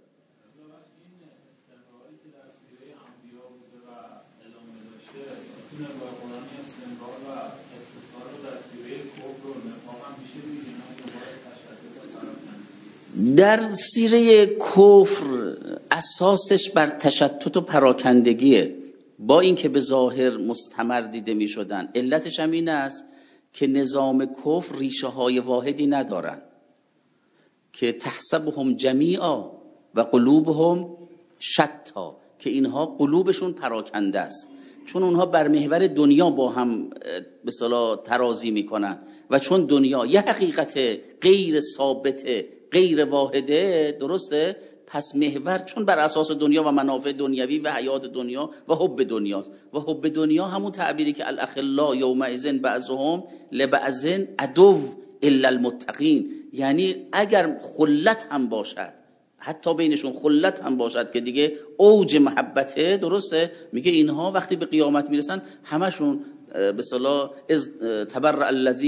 در سیره کفر اساسش بر تشتت و پراکندگیه، با اینکه به ظاهر مستمر دیده می شدن. علتش هم این است که نظام کفر ریشه های واحدی ندارن، که تحسبهم جمیعا و قلوبهم شتا، که اینها قلوبشون پراکنده است، چون اونها بر محور دنیا با هم به اصطلاح ترازی میکنن و چون دنیا یه حقیقت غیر ثابته، غیر واحده، درسته؟ پس محور چون بر اساس دنیا و منافع دنیوی و حیات دنیا و حب دنیاست، و حب دنیا همون تعبیری که الاخلاء یومئذ بعضهم لبعض عدو الا المتقین، یعنی اگر خلت هم باشد، حتی بینشون خلت هم باشد که دیگه اوج محبته، درسته؟ میگه اینها وقتی به قیامت میرسن همشون به اصطلاح از تبرأ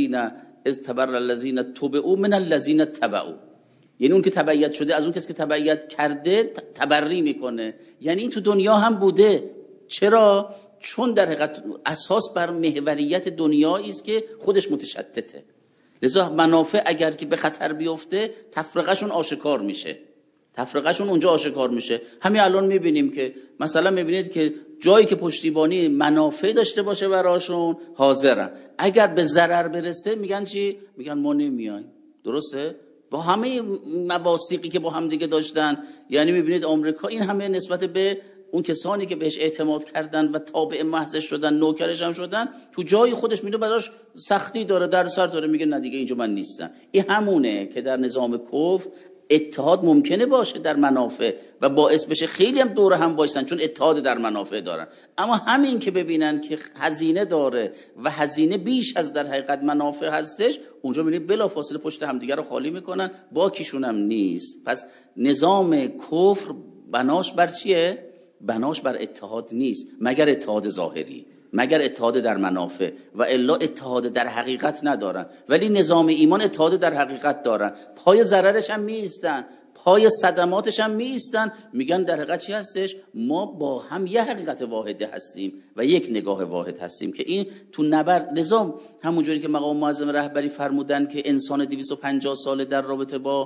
الذین تبعوا من الذین تبعوا، یعنی اون که تبعیت شده از اون کسی که تبعیت کرده تبری میکنه. یعنی این تو دنیا هم بوده. چرا؟ چون در حقیقت اساس بر محوریت دنیایی است که خودش متشتته، لذا منافع اگر که به خطر بیفته تفرقهشون آشکار میشه، تفرقهشون اونجا آشکار میشه. همین الان میبینیم که مثلا میبینید که جایی که پشتیبانی منافع داشته باشه براشون حاضرن، اگر به ضرر برسه میگن چی؟ میگن ما نمیایم، درسته؟ با همه مواثیقی که با هم دیگه داشتن. یعنی میبینید آمریکا این همه نسبت به اون کسانی که بهش اعتماد کردن و تابع محضش شدن، نوکرش هم شدن، تو جای خودش میدونه براش سختی داره، در سر داره، میگه نه دیگه اینجا من نیستم. این همونه که در نظام کفر اتحاد ممکنه باشه در منافع و باعث بشه خیلی هم دور هم باشن چون اتحاد در منافع دارن، اما همین که ببینن که هزینه داره و هزینه بیش از در حقیقت منافع هستش، اونجا میبینید بلافاصله پشت همدیگه رو خالی میکنن، باکیشون هم نیست. پس نظام کفر بناش بر چیه؟ بناش بر اتحاد نیست، مگر اتحاد ظاهری، مگر اتحاد در منافع، و الا اتحاد در حقیقت ندارن. ولی نظام ایمان اتحاد در حقیقت دارن، پای ضررش هم میستن، پای صدماتش هم میستن، میگن در حقیقت چی هستش؟ ما با هم یه حقیقت واحده هستیم و یک نگاه واحد هستیم، که این تو نبرد نظام همونجوری که مقام معظم رهبری فرمودن که انسان 250 ساله در رابطه با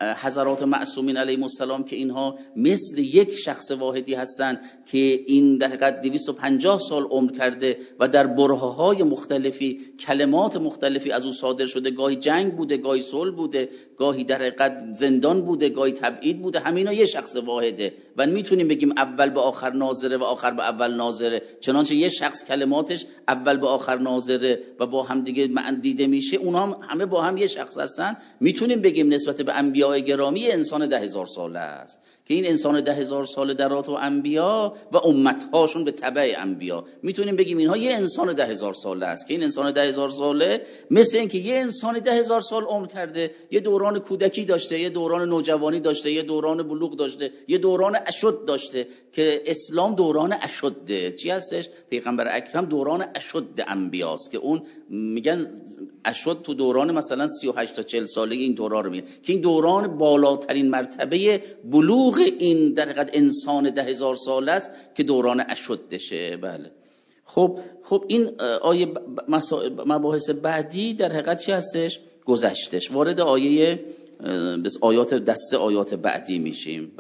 حضرات معصومین علیهم السلام که اینها مثل یک شخص واحدی هستند که این در حقیقت 250 سال عمر کرده و در برهه‌های مختلفی کلمات مختلفی از او صادر شده، گاهی جنگ بوده، گاهی صلح بوده، گاهی در حقیقت زندان بوده، گاهی تبعید بوده، همینا یه شخص واحده و میتونیم بگیم اول به آخر ناظره و آخر به اول ناظره. چنانچه یه شخص کلماتش اول به آخر ناظره و با هم دیگه دیده میشه، اونها هم همه با هم یه شخص هستن. میتونیم بگیم نسبت به انبیاء گرامی انسان 10,000 ساله است که این انسان 10,000 ساله در رابطه با انبیا و امتهاشون به تبع انبیا، میتونیم بگیم اینها یه انسان 10,000 ساله است که این انسان 10,000 ساله مثل اینکه یه انسان 10,000 سال عمر کرده، یه دوران کودکی داشته، یه دوران نوجوانی داشته، یه دوران بلوغ داشته، یه دوران اشد داشته که اسلام دوران اشده. چی هستش؟ پیغمبر اکرم دوران اشد انبیاست که اون میگن اشد تو دوران مثلا 38 تا 40 سالگی این دوران رو میگن که این دوران بالاترین مرتبه بلوغ این در حقیقت انسان 10,000 ساله است که دوران اشدشه. بله. خب این آیه مباحث بعدی در حقیقت چی هستش؟ گذشتش. وارد آیات دسته آیات بعدی میشیم.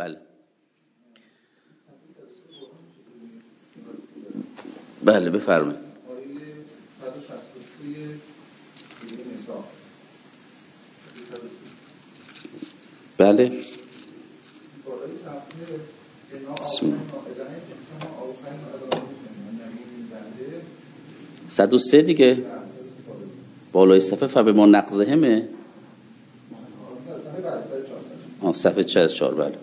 بله بفرمایید. بله 103 دیگه بالای صفحه فبه ما نقضهمه صفحه 44. بله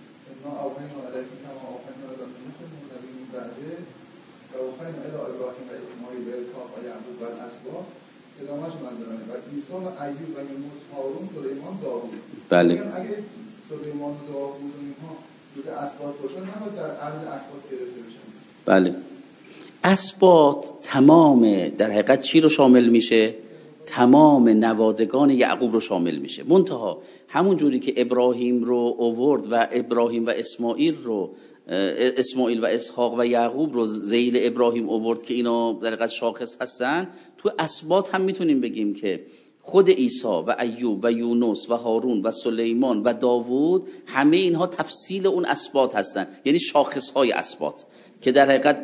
بله اگه سلیمان و داوود و اینها جز اسباط باشن نباید در عرض اسباط گرفته بشن. بله اسباط تمام در حقیقت چی رو شامل میشه؟ تمام نوادگان یعقوب رو شامل میشه. منتها همون جوری که ابراهیم رو آورد و ابراهیم و اسماعیل و اسحاق و یعقوب رو ذیل ابراهیم آورد که اینا در حقیقت شاخص هستن، تو اسباط هم میتونیم بگیم که خود عیسی و ایوب و یونس و هارون و سلیمان و داوود همه اینها تفصیل اون اسباط هستن، یعنی شاخص های اسباط که در حقیقت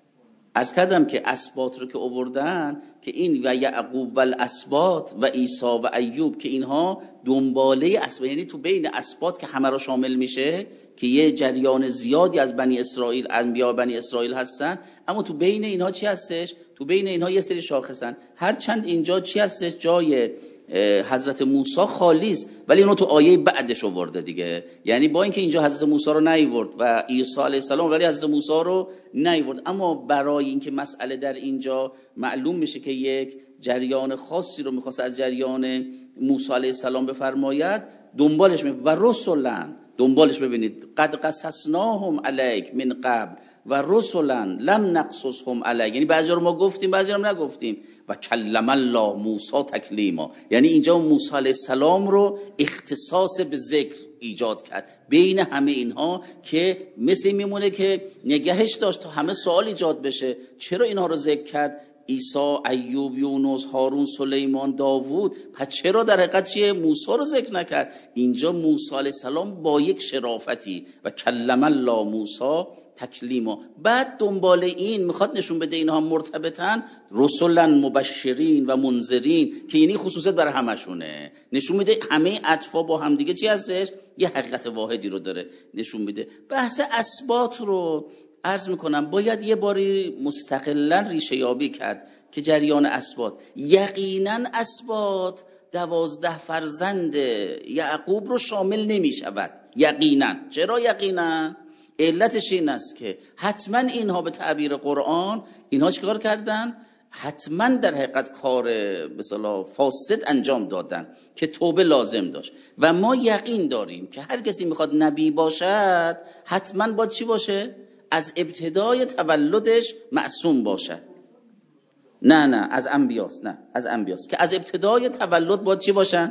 عرض کردم که اسباط رو که آوردن که این و یعقوب و الاسباط و عیسی و ایوب که اینها دنباله اسباط، یعنی تو بین اسباط که همه رو شامل میشه که یه جریان زیادی از بنی اسرائیل انبیا بنی اسرائیل هستن، اما تو بین اینها چی هستش؟ تو بین اینها یه سری شاخصن. هرچند اینجا چی هستش؟ جای حضرت موسی خالی است، ولی اینو تو آیه بعدش آورده دیگه. یعنی با اینکه اینجا حضرت موسی رو نیورد و عیسی علیه السلام، ولی حضرت موسی رو نیورد. اما برای اینکه مسئله در اینجا معلوم میشه که یک جریان خاصی رو میخواست از جریان موسی علیه السلام بفرماید، دنبالش و رسولن، دنبالش ببینید قد قصصناهم علیک من قبل و رسولن لم نقصصهم علیک، یعنی بعضی رو ما گفتیم بعضی رو نگفتیم. و کلم الله موسی تکلیما، یعنی اینجا موسی علیه السلام رو اختصاص به ذکر ایجاد کرد بین همه اینها که مثل میمونه که نگهش داشت تا همه سوال ایجاد بشه چرا اینها رو ذکر کرد؟ عیسی، ایوب، یونس، هارون، سلیمان، داوود، پس چرا در حقیقت چیه موسی رو ذکر نکرد؟ اینجا موسی علیه السلام با یک شرافتی و کلم الله موسی تکلیما. بعد دنبال این میخواد نشون بده اینها مرتبطن، رسولن مبشرین و منذرین، که یعنی خصوصیت برای همشونه، نشون میده همه اطفا با هم دیگه چی هستش؟ یه حقیقت واحدی رو داره نشون میده. بحث اسباط رو عرض میکنم باید یه باری مستقلا ریشه یابی کرد که جریان اسباط، یقینا اسباط 12 فرزند یعقوب رو شامل نمیشود. یقینا. چرا یقینا؟ علتش این است که حتما اینها به تعبیر قرآن اینها چیکار کردن؟ حتما در حقیقت کار به اصطلاح فاسد انجام دادن که توبه لازم داشت. و ما یقین داریم که هر کسی میخواد نبی باشد حتما باید چی باشه؟ از ابتدای تولدش معصوم باشد. نه از انبیاست، نه از انبیاست که از ابتدای تولد باید چی باشن؟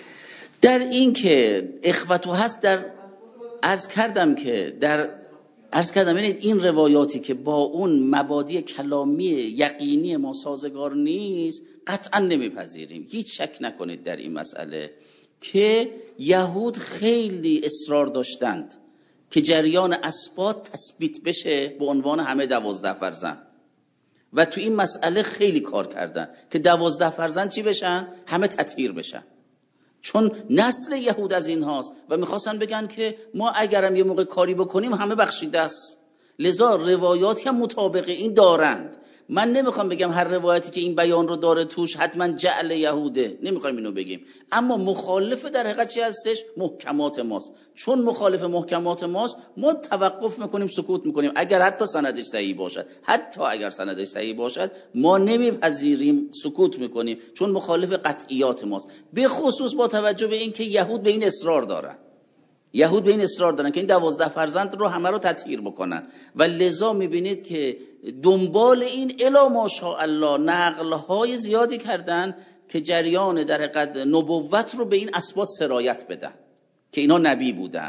در این که اخوتو هست، در عرض کردم که در عرض کردم ببینید این روایاتی که با اون مبادی کلامی یقینی ما سازگار نیست قطعا نمیپذیریم. هیچ شک نکنید در این مسئله که یهود خیلی اصرار داشتند که جریان اسباط تثبیت بشه به عنوان همه 12 فرزند و تو این مسئله خیلی کار کردن که 12 فرزند چی بشن؟ همه تطهیر بشن، چون نسل یهود از این هاست و میخواستن بگن که ما اگرم یه موقع کاری بکنیم همه بخشیده است. لذا روایاتی هم مطابق این دارند. من نمیخوام بگم هر روایتی که این بیان رو داره توش حتما جعل یهوده، نمیخوایم اینو بگیم، اما مخالف در حقیقت چی هستش؟ محکمات ماست. چون مخالف محکمات ماست ما توقف میکنیم، سکوت میکنیم. اگر حتی سندش صحیح باشد، حتی اگر سندش صحیح باشد ما نمیپذیریم، سکوت میکنیم، چون مخالف قطعیات ماست. به خصوص با توجه به این که یهود به این اصرار دارن، یهود به این اصرار دارن که این 12 فرزند رو همه رو تطهیر بکنن و لذا میبینید که دنبال این الا ماشاءالله نقلهای زیادی کردن که جریان در حقیقت نبوت رو به این اسباط سرایت بدن که اینا نبی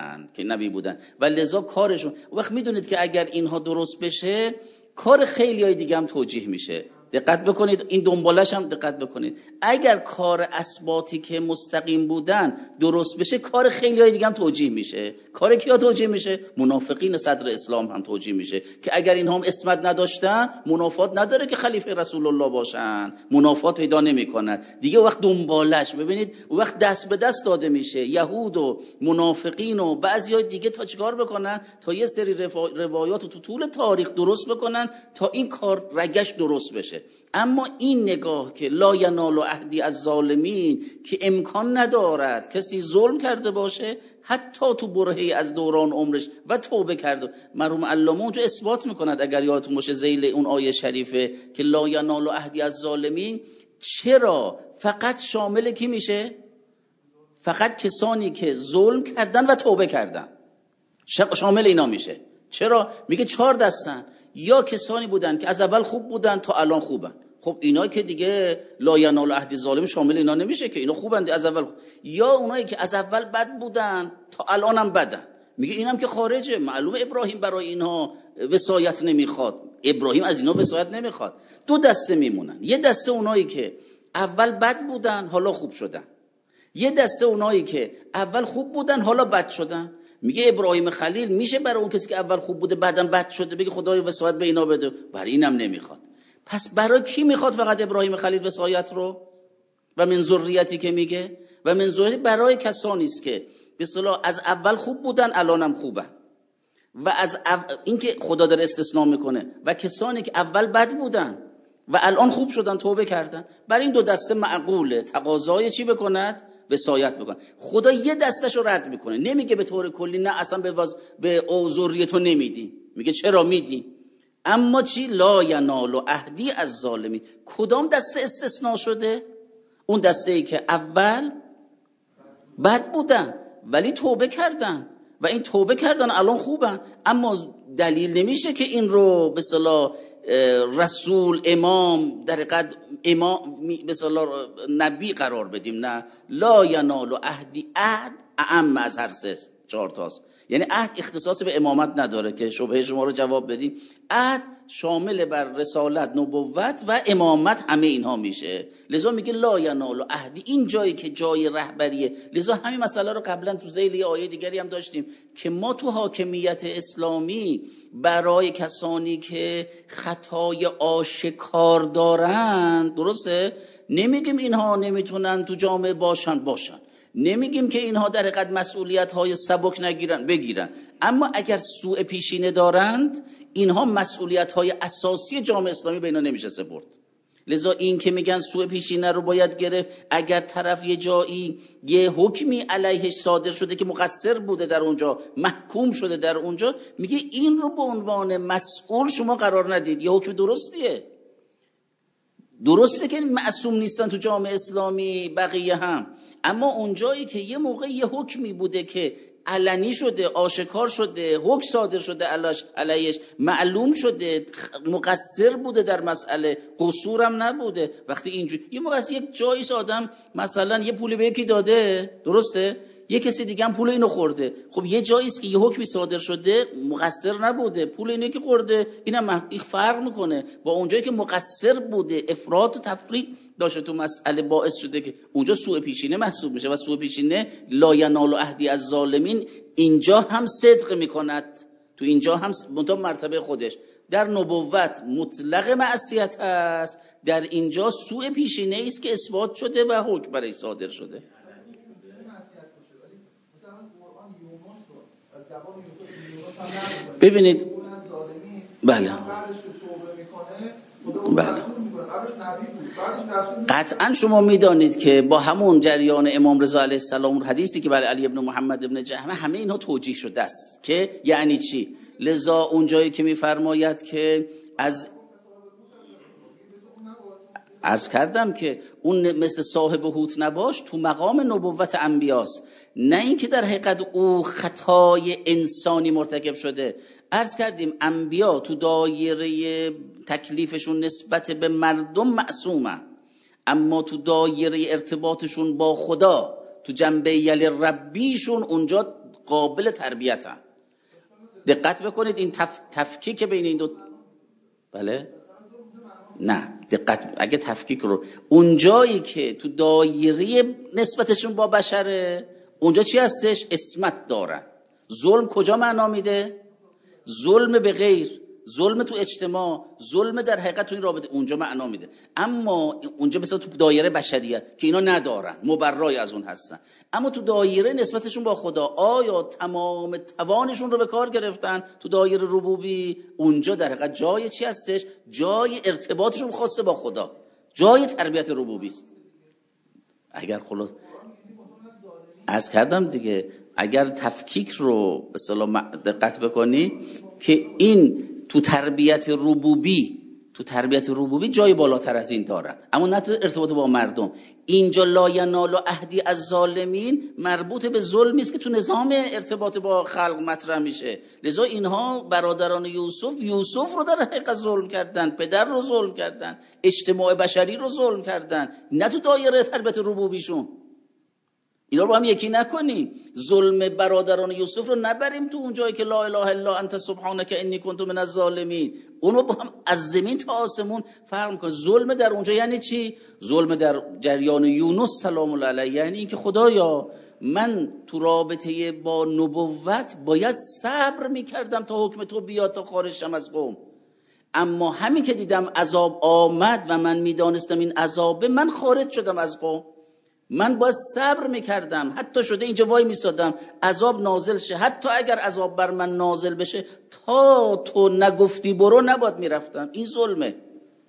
بودن و لذا کارشون. وقت میدونید که اگر اینها درست بشه کار خیلی های دیگه هم توجیه میشه. دقت بکنید این دنبالش هم دقت بکنید. اگر کار اسباطی که مستقیم بودن درست بشه کار خیلی های دیگه هم توجیه میشه. کار کیا توجیه میشه؟ منافقین صدر اسلام هم توجیه میشه که اگر اینها هم اسمت نداشتن منافات نداره که خلیفه رسول الله باشن، منافات پیدا نمیکنن دیگه. وقت دنبالش ببینید وقت دست به دست داده میشه یهود و منافقین و بعضیای دیگه تا چیکار بکنن؟ تا یه سری روایات تو طول تاریخ درست بکنن تا این کار رگش درست بشه. اما این نگاه که لا ینال عهدی از ظالمین، که امکان ندارد کسی ظلم کرده باشه حتی تو برهه‌ای از دوران عمرش و توبه کرده. مرحوم علامه اونجا اثبات میکند اگر یادتون باشه ذیل اون آیه شریفه که لا ینال عهدی از ظالمین چرا فقط شامل کی میشه؟ فقط کسانی که ظلم کردن و توبه کردن شامل اینا میشه. چرا؟ میگه 4 دستن. یا کسانی بودن که از اول خوب بودن تا الان خوبن. خب اینا که دیگه لا ینال عهد ظالم شامل اینا نمیشه که، اینا خوبن از اول. یا اونایی که از اول بد بودن تا الان هم بدن، میگه اینم که خارجه. معلومه ابراهیم برای اینها وصایت نمیخواد، ابراهیم از اینا وصایت نمیخواد. 2 دسته میمونن. یه دسته اونایی که اول بد بودن حالا خوب شدن، یه دسته اونایی که اول خوب بودن حالا بد شدن. میگه ابراهیم خلیل میشه برای اون کسی که اول خوب بوده بعدم بد شده بگه خدای وصایت به اینا بده؟ برای اینم نمیخواد. پس برای کی میخواد فقط ابراهیم خلیل وصایت رو؟ و من ذریتی که میگه و من ذریتی برای کسانی است که به اصطلاح از اول خوب بودن الانم خوبن و از این که خدا داره استثناء میکنه و کسانی که اول بد بودن و الان خوب شدن توبه کردن. برای این 2 دسته معقوله تقاضای چی بکند؟ وصایت بکن. خدا یه دستش رو رد میکنه، نمیگه به طور کلی نه اصلا به ذریه تو نمیدی، میگه چرا میدی. اما چی؟ لا ینال عهدی از ظالمین. کدام دسته استثناء شده؟ اون دسته ای که اول بد بودن ولی توبه کردن و این توبه کردن الان خوبن. اما دلیل نمیشه که این رو به اصطلاح رسول امام در حقیقت امام به اصطلاح نبی قرار بدیم. نه، لا ینال عهدی، عهد اعم از هر 4 تاست. یعنی عهد اختصاص به امامت نداره که شبهه شما رو جواب بدیم. عهد شامل بر رسالت، نبوت و امامت همه اینها میشه. لذا میگه لا ینال عهدی، این جایی که جای رهبریه. لذا همین مسئله رو قبلا تو ذیل آیه دیگری هم داشتیم که ما تو حاکمیت اسلامی برای کسانی که خطای آشکار دارند، درسته؟ نمیگیم اینها نمیتونن تو جامعه باشن، نمیگیم که اینها در حقیقت مسئولیت‌های سبک بگیرن، اما اگر سوء پیشینه دارند اینها مسئولیت‌های اساسی جامعه اسلامی به اینا نمیشه سپرد. لذا این که میگن سوء پیشینه رو باید گرفت، اگر طرف یه جایی یه حکمی علیهش صادر شده که مقصر بوده در اونجا، محکوم شده در اونجا، میگه این رو به عنوان مسئول شما قرار ندید. یه حکم درسته که معصوم نیستن تو جامعه اسلامی بقیه هم، اما اونجایی که یه موقع یه حکمی بوده که علنی شده، آشکار شده، حکم صادر شده علیش، معلوم شده، مقصر بوده در مسئله، قصورم نبوده. وقتی اینجوری یه موقع یک جایی آدم مثلا یه پولی به یکی داده، درسته؟ یه کسی دیگه هم پول اینو خورده. خب یه جایی است که یه حکمی صادر شده مقصر نبوده، پول اینو که خورده، اینم فرق میکنه با اونجایی که مقصر بوده، افراط و تفریط داشته تو مسئله، باعث شده که اونجا سوء پیشینه محسوب میشه و سوء پیشینه لا ینال عهدی از ظالمین اینجا هم صدق میکند، تو اینجا هم منتها مرتبه خودش. در نبوت مطلق معصیت هست، در اینجا سوء پیشینه است که اثبات شده و حکم برای صادر شده. ببینید بله بله قطعا شما میدانید که با همون جریان امام رضا علیه السلام حدیثی که برای علی ابن محمد ابن جهم همه اینها توجیه شده است که یعنی چی. لذا اون جایی که میفرماید که از عرض کردم که اون مثل صاحب هوت نباش تو مقام نبوت انبیاست، نه اینکه در حقیقت او خطای انسانی مرتکب شده. عرض کردیم انبیا تو دایره تکلیفشون نسبت به مردم معصومه، اما تو دایره ارتباطشون با خدا، تو جنبه یل ربیشون اونجا قابل تربیتن. دقت بکنید این تفکیک بین این دو. بله نه دقت، اگه تفکیک رو اون جایی که تو دایره نسبتشون با بشره اونجا چی هستش؟ اسمت دارن. ظلم کجا معنا میده؟ ظلم به غیر، ظلم تو اجتماع، ظلم در حقیقت تو این رابطه اونجا معنا میده. اما اونجا مثلا تو دایره بشریت که اینا ندارن، مبرای از اون هستن، اما تو دایره نسبتشون با خدا آیا تمام توانشون رو به کار گرفتن؟ تو دایره ربوبی اونجا در حقیقت جای چی هستش؟ جای ارتباطشون خاصه با خدا، جای تربیت ربوبی است. اگر خلاص عرض کردم دیگه، اگر تفکیک رو به اصطلاح دقت بکنید که این تو تربیت ربوبی جای بالاتر از این دارن، اما نه ارتباط با مردم. اینجا لا ینال عهدی از ظالمین مربوط به ظلمی است که تو نظام ارتباط با خلق مطرح میشه. لذا اینها برادران یوسف رو در حقیقت ظلم کردن، پدر رو ظلم کردن، اجتماع بشری رو ظلم کردن، نه تو دایره تربیت ربوبیشون. اینا رو با هم یکی نکنیم. ظلم برادران یوسف رو نبریم تو اون جایی که لا اله الا انت سبحانک انی کنت من الظالمین، اونو با هم از زمین تا آسمون فرق میکنه. ظلم در اونجا یعنی چی؟ ظلم در جریان یونس سلام الله علیه یعنی اینکه خدایا من تو رابطه با نبوت باید صبر میکردم تا حکم تو بیاد تا خارج شم از قوم، اما همین که دیدم عذاب آمد و من میدانستم این عذابه، من خارج شدم از قوم. من باید صبر میکردم، حتی شده اینجا وای میسادم عذاب نازل شه، حتی اگر عذاب بر من نازل بشه تا تو نگفتی برو نباید میرفتم. این ظلمه.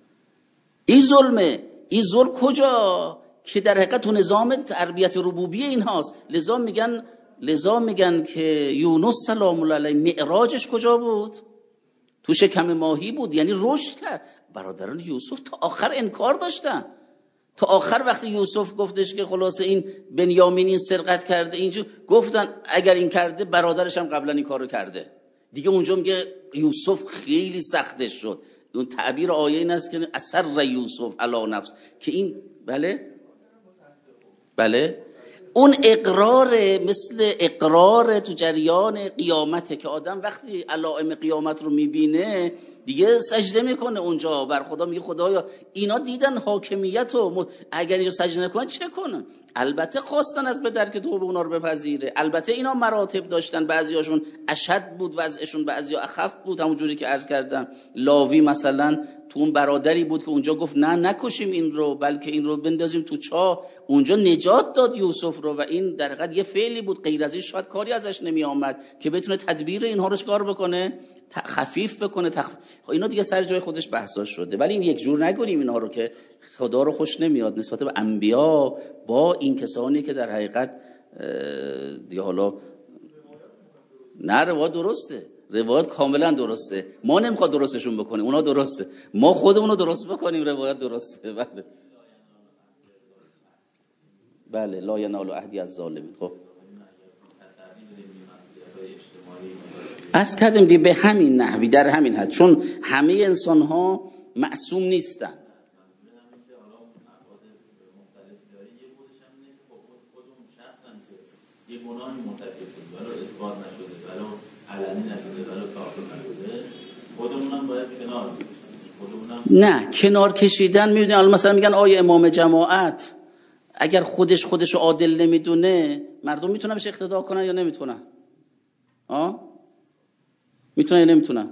این ظلم کجا؟ که در حقیقت تو نظام تربیت ربوبی این هاست. لذا میگن که یونس سلام الله علیه معراجش کجا بود؟ تو شکم ماهی بود، یعنی رشد کرد. برادران یوسف تا آخر انکار داشتن، تا آخر وقتی یوسف گفتش که خلاصه این بنیامین این سرقت کرده، اینجا گفتن اگر این کرده برادرش هم قبلا این کارو کرده. دیگه اونجا میگه یوسف خیلی سختش شد. اون تعبیر آیه این است که اثر یوسف علی نفس، که این بله اون اقرار مثل اقرار تو جریان قیامته که آدم وقتی علائم قیامت رو میبینه دیگه سجده میکنه اونجا بر خدا، میگه خدایا اینا دیدن حاکمیت رو، اگر اینجا سجده نکنن چه کنن؟ البته خواستن از پدر که توبه اونا رو بپذیره. البته اینا مراتب داشتن، بعضیاشون اشد بود وضعشون، بعضیا اخف بود. همونجوری که عرض کردم لاوی مثلا تو اون برادری بود که اونجا گفت نه نکشیم این رو، بلکه این رو بندازیم تو چاه. اونجا نجات داد یوسف رو و این در حقیقت یه فعلی بود، غیر از این شاید کاری ازش نمی آمد که بتونه تدبیر اینها رو چکار بکنه، خفیف بکنه. اینا دیگه سر جای خودش بحثاش شده، ولی این یک جور نگونیم اینها رو که خدا رو خوش نمیاد نسبت به انبیا با این کسانی که در حقیقت دیگه حالا نه روایت درسته، روایت کاملا درسته، ما نمیخواد درستشون بکنیم، اونا درسته، ما خودمون رو درست بکنیم، روایت درسته. بله لا ینال عهدی از ظالمین. خب عرض کردیم دیگه به همین نحوی در همین حد، چون همه انسان ها معصوم نیستن. یه گناهی مرتکب شده ولو اثبات نشده ولو علنی نشده ولو کافر نشده خودمونم باید کنار بکشیم. نه کنار کشیدن میدونی الان مثلا میگن آیه امام جماعت اگر خودش رو عادل نمیدونه مردم میتونن بهش اقتدا کنن یا نمیتونن؟ میتونن یا نمیتونن؟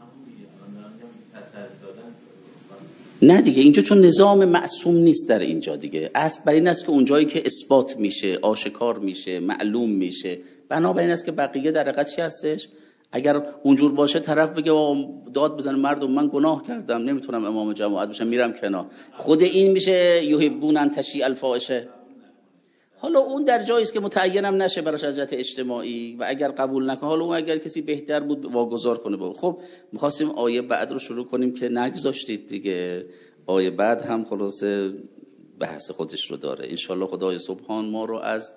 نه دیگه اینجا چون نظام معصوم نیست در اینجا دیگه اصل بر این است که اونجایی که اثبات میشه آشکار میشه معلوم میشه بنابراین این است که بقیه در حقیقت چی هستش؟ اگر اونجور باشه طرف بگه داد بزنه مردم من گناه کردم نمیتونم امام جماعت بشم میرم کنار، خود این میشه یحبون ان تشیع الفاحشه. حالا اون در جایی است که متعینم نشه براش از جهت اجتماعی و اگر قبول نکنه حالا اون اگر کسی بهتر بود واگذار کنه بود. خب می‌خواستیم آیه بعد رو شروع کنیم که نگذاشتید دیگه. آیه بعد هم خلاصه بحث خودش رو داره. انشالله خدای سبحان ما رو از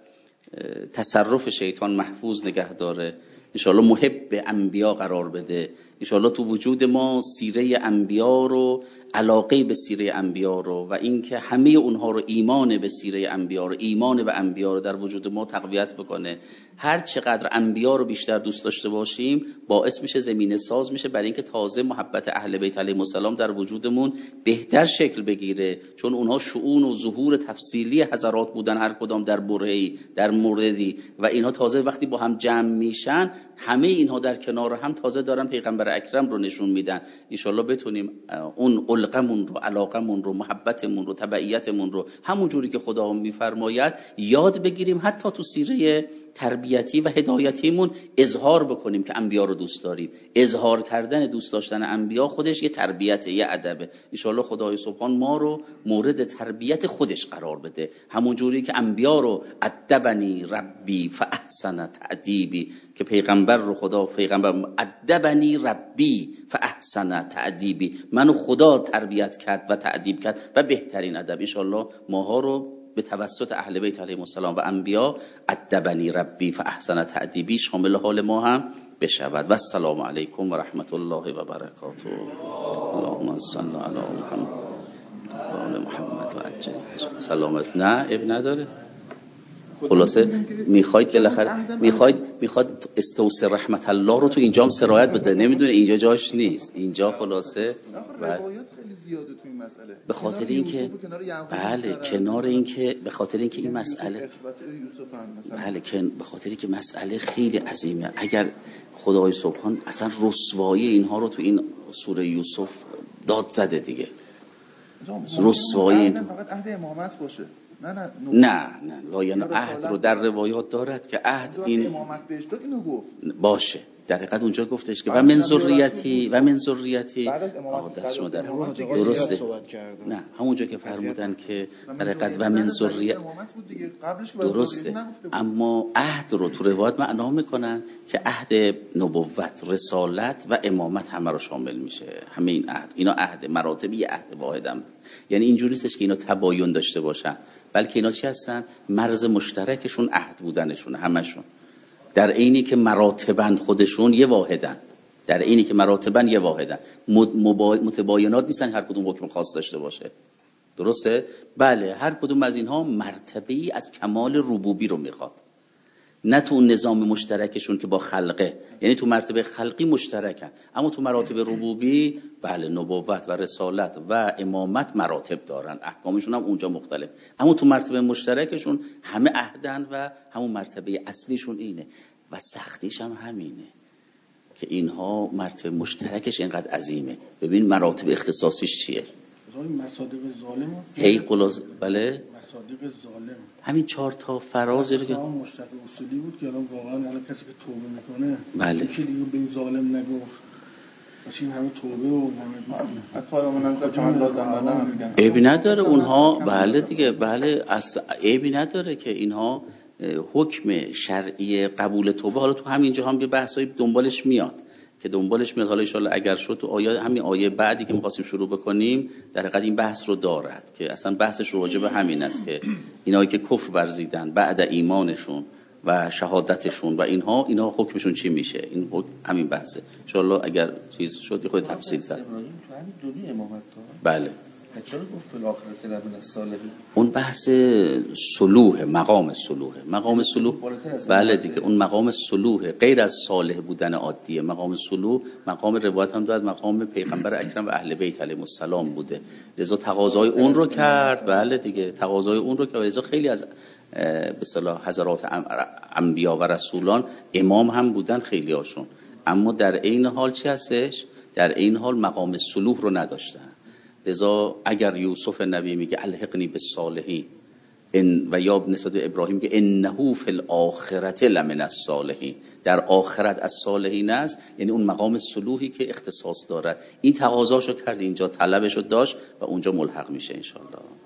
تصرف شیطان محفوظ نگه داره، انشالله محب انبیا قرار بده، انشالله تو وجود ما سیره انبیا رو، علاقه به سیره انبیا رو و اینکه همه اونها رو ایمان به سیره انبیا رو، ایمان به انبیا رو در وجود ما تقویت بکنه. هر چقدر انبیا رو بیشتر دوست داشته باشیم باعث میشه، زمینه ساز میشه برای اینکه تازه محبت اهل بیت علیهم السلام در وجودمون بهتر شکل بگیره، چون اونها شؤون و ظهور تفصیلی حضرات بودن هر کدام در برهه‌ای در موردی و اینها تازه وقتی با هم جمع میشن همه اینها در کنار هم تازه دارن پیغمبر اکرم رو نشون میدن. انشالله بتونیم اون علقمون رو، علاقمون رو، محبتمون رو، تبعیتمون رو همون جوری که خدا میفرماید یاد بگیریم، حتی تو سیره تربیتی و هدایتیمون اظهار بکنیم که انبیا رو دوست داریم. اظهار کردن دوست داشتن انبیا خودش یه تربیته، یه ادبه. ان شاءالله خدای سبحان ما رو مورد تربیت خودش قرار بده، همون جوری که انبیا رو ادبنی ربی فاحسن تأدیبی، که پیغمبر رو پیغمبر ادبنی ربی فاحسن تأدیبی، منو خدا تربیت کرد و تأدیب کرد و بهترین ادب. ان شاءالله ماها رو به توسط اهل بیت علیهم السلام و انبیا ادبنی ربی فاحسن تأدیبی شامل حال ما هم بشود. و السلام علیکم و رحمت الله و برکاته. اللهم صل علی محمد و آل محمد و عجل سلامت. نه اب نداره. خلاصه میخواید بالاخره میخواد استوصی رحمت الله رو تو اینجا هم سرایت بده، نمیدونه اینجا جاش نیست. اینجا خلاصه زیاده تو این مسئله، به خاطر اینکه بله کنار اینکه به خاطر اینکه این مسئله بله به خاطر اینکه مسئله خیلی عظیمه. اگر خدای سبحان اصلا رسوایی اینها رو تو این سوره یوسف داد زده دیگه، رسوایی فقط عهد امامت باشه. نه لاینا عهد رو در روایات دارد که عهد این امامت بهش داد اینو گفت باشه. در حقیقت اونجا گفتش که و من ذریتی دست شما در درسته. نه همونجا که فرمودن که در حقیقت و من ذریت درسته، اما عهد رو تو روایات معنا میکنن که عهد نبوت، رسالت و امامت همه رو شامل میشه. همه این عهد، اینا عهد مراتبی عهد واحدم، یعنی اینجوری نیستش که اینا تباین داشته باشن، بلکه اینا چی هستن؟ مرز مشترکشون عهد بودنشون همشون، در عینی که مراتبند خودشون یه واحدن، در عینی که مراتبند یه واحدن، متباینات نیستن هر کدوم حکم خاص داشته باشه. درسته؟ بله هر کدوم از اینها مرتبه‌ای از کمال ربوبی رو میخواد، نه تو نظام مشترکشون که با خلقه، یعنی تو مرتبه خلقی مشترکن، اما تو مراتب ربوبی بله نبوت و رسالت و امامت مراتب دارن، احکامشون هم اونجا مختلف، اما تو مرتبه مشترکشون همه عهدن و همون مرتبه اصلیشون اینه و سختیش هم همینه که اینها مرتبه مشترکش اینقدر عظیمه. ببین مراتب اختصاصیش چیه؟ مصادیق ظالم هی خلاص بله مصادیق ظالم همین 4 تا فراز رو که مشتق اصولی بود که الان واقعا الان کسی که توبه میکنه بله میشه دیگه به این ظالم نگفت، باشه این همه توبه و همه حتی من نظر که لازم میگن عیبی نداره اونها بله دیگه بله عیبی نداره که اینها حکم شرعی قبول توبه حالا تو همینجا هم یه بحثای دنبالش میاد حالا ان شاءالله اگر شد تو همین آیه بعدی که می‌خواستیم شروع بکنیم در حقیقت این بحث رو دارد که اصلا بحثش راجع به همین است که اینایی که کفر ورزیدن بعد ایمانشون و شهادتشون و اینها حکمشون چی میشه، این همین بحثه. ان شاءالله اگر چیز شد خود تفصیل بده. بله چرا گفت فی الاخرة لمن الصالحین؟ اون بحث صلوح، مقام صلوح بله دیگه، اون مقام صلوح غیر از صالح بودن عادیه. مقام صلوح مقام روایت هم داد مقام پیغمبر اکرم و اهل بیت علیهم السلام بوده، لذا تقاضای اون رو کرد. بله دیگه، تقاضای اون رو کرد. لذا خیلی از به اصطلاح حضرات انبیا و رسولان امام هم بودن خیلی هاشون، اما در عین حال چی هستش؟ در عین حال مقام صلوح رو نداشتن. لذا اگر یوسف نبی میگه الحقنی بالصالحین و یا نسبت ابراهیم که انه فی الاخرة لمن الصالحین، در آخرت از صالحین است، یعنی اون مقام صلوحی که اختصاص داره. این تقاضاشو کرد، اینجا طلبشو داشت و اونجا ملحق میشه ان شاء الله.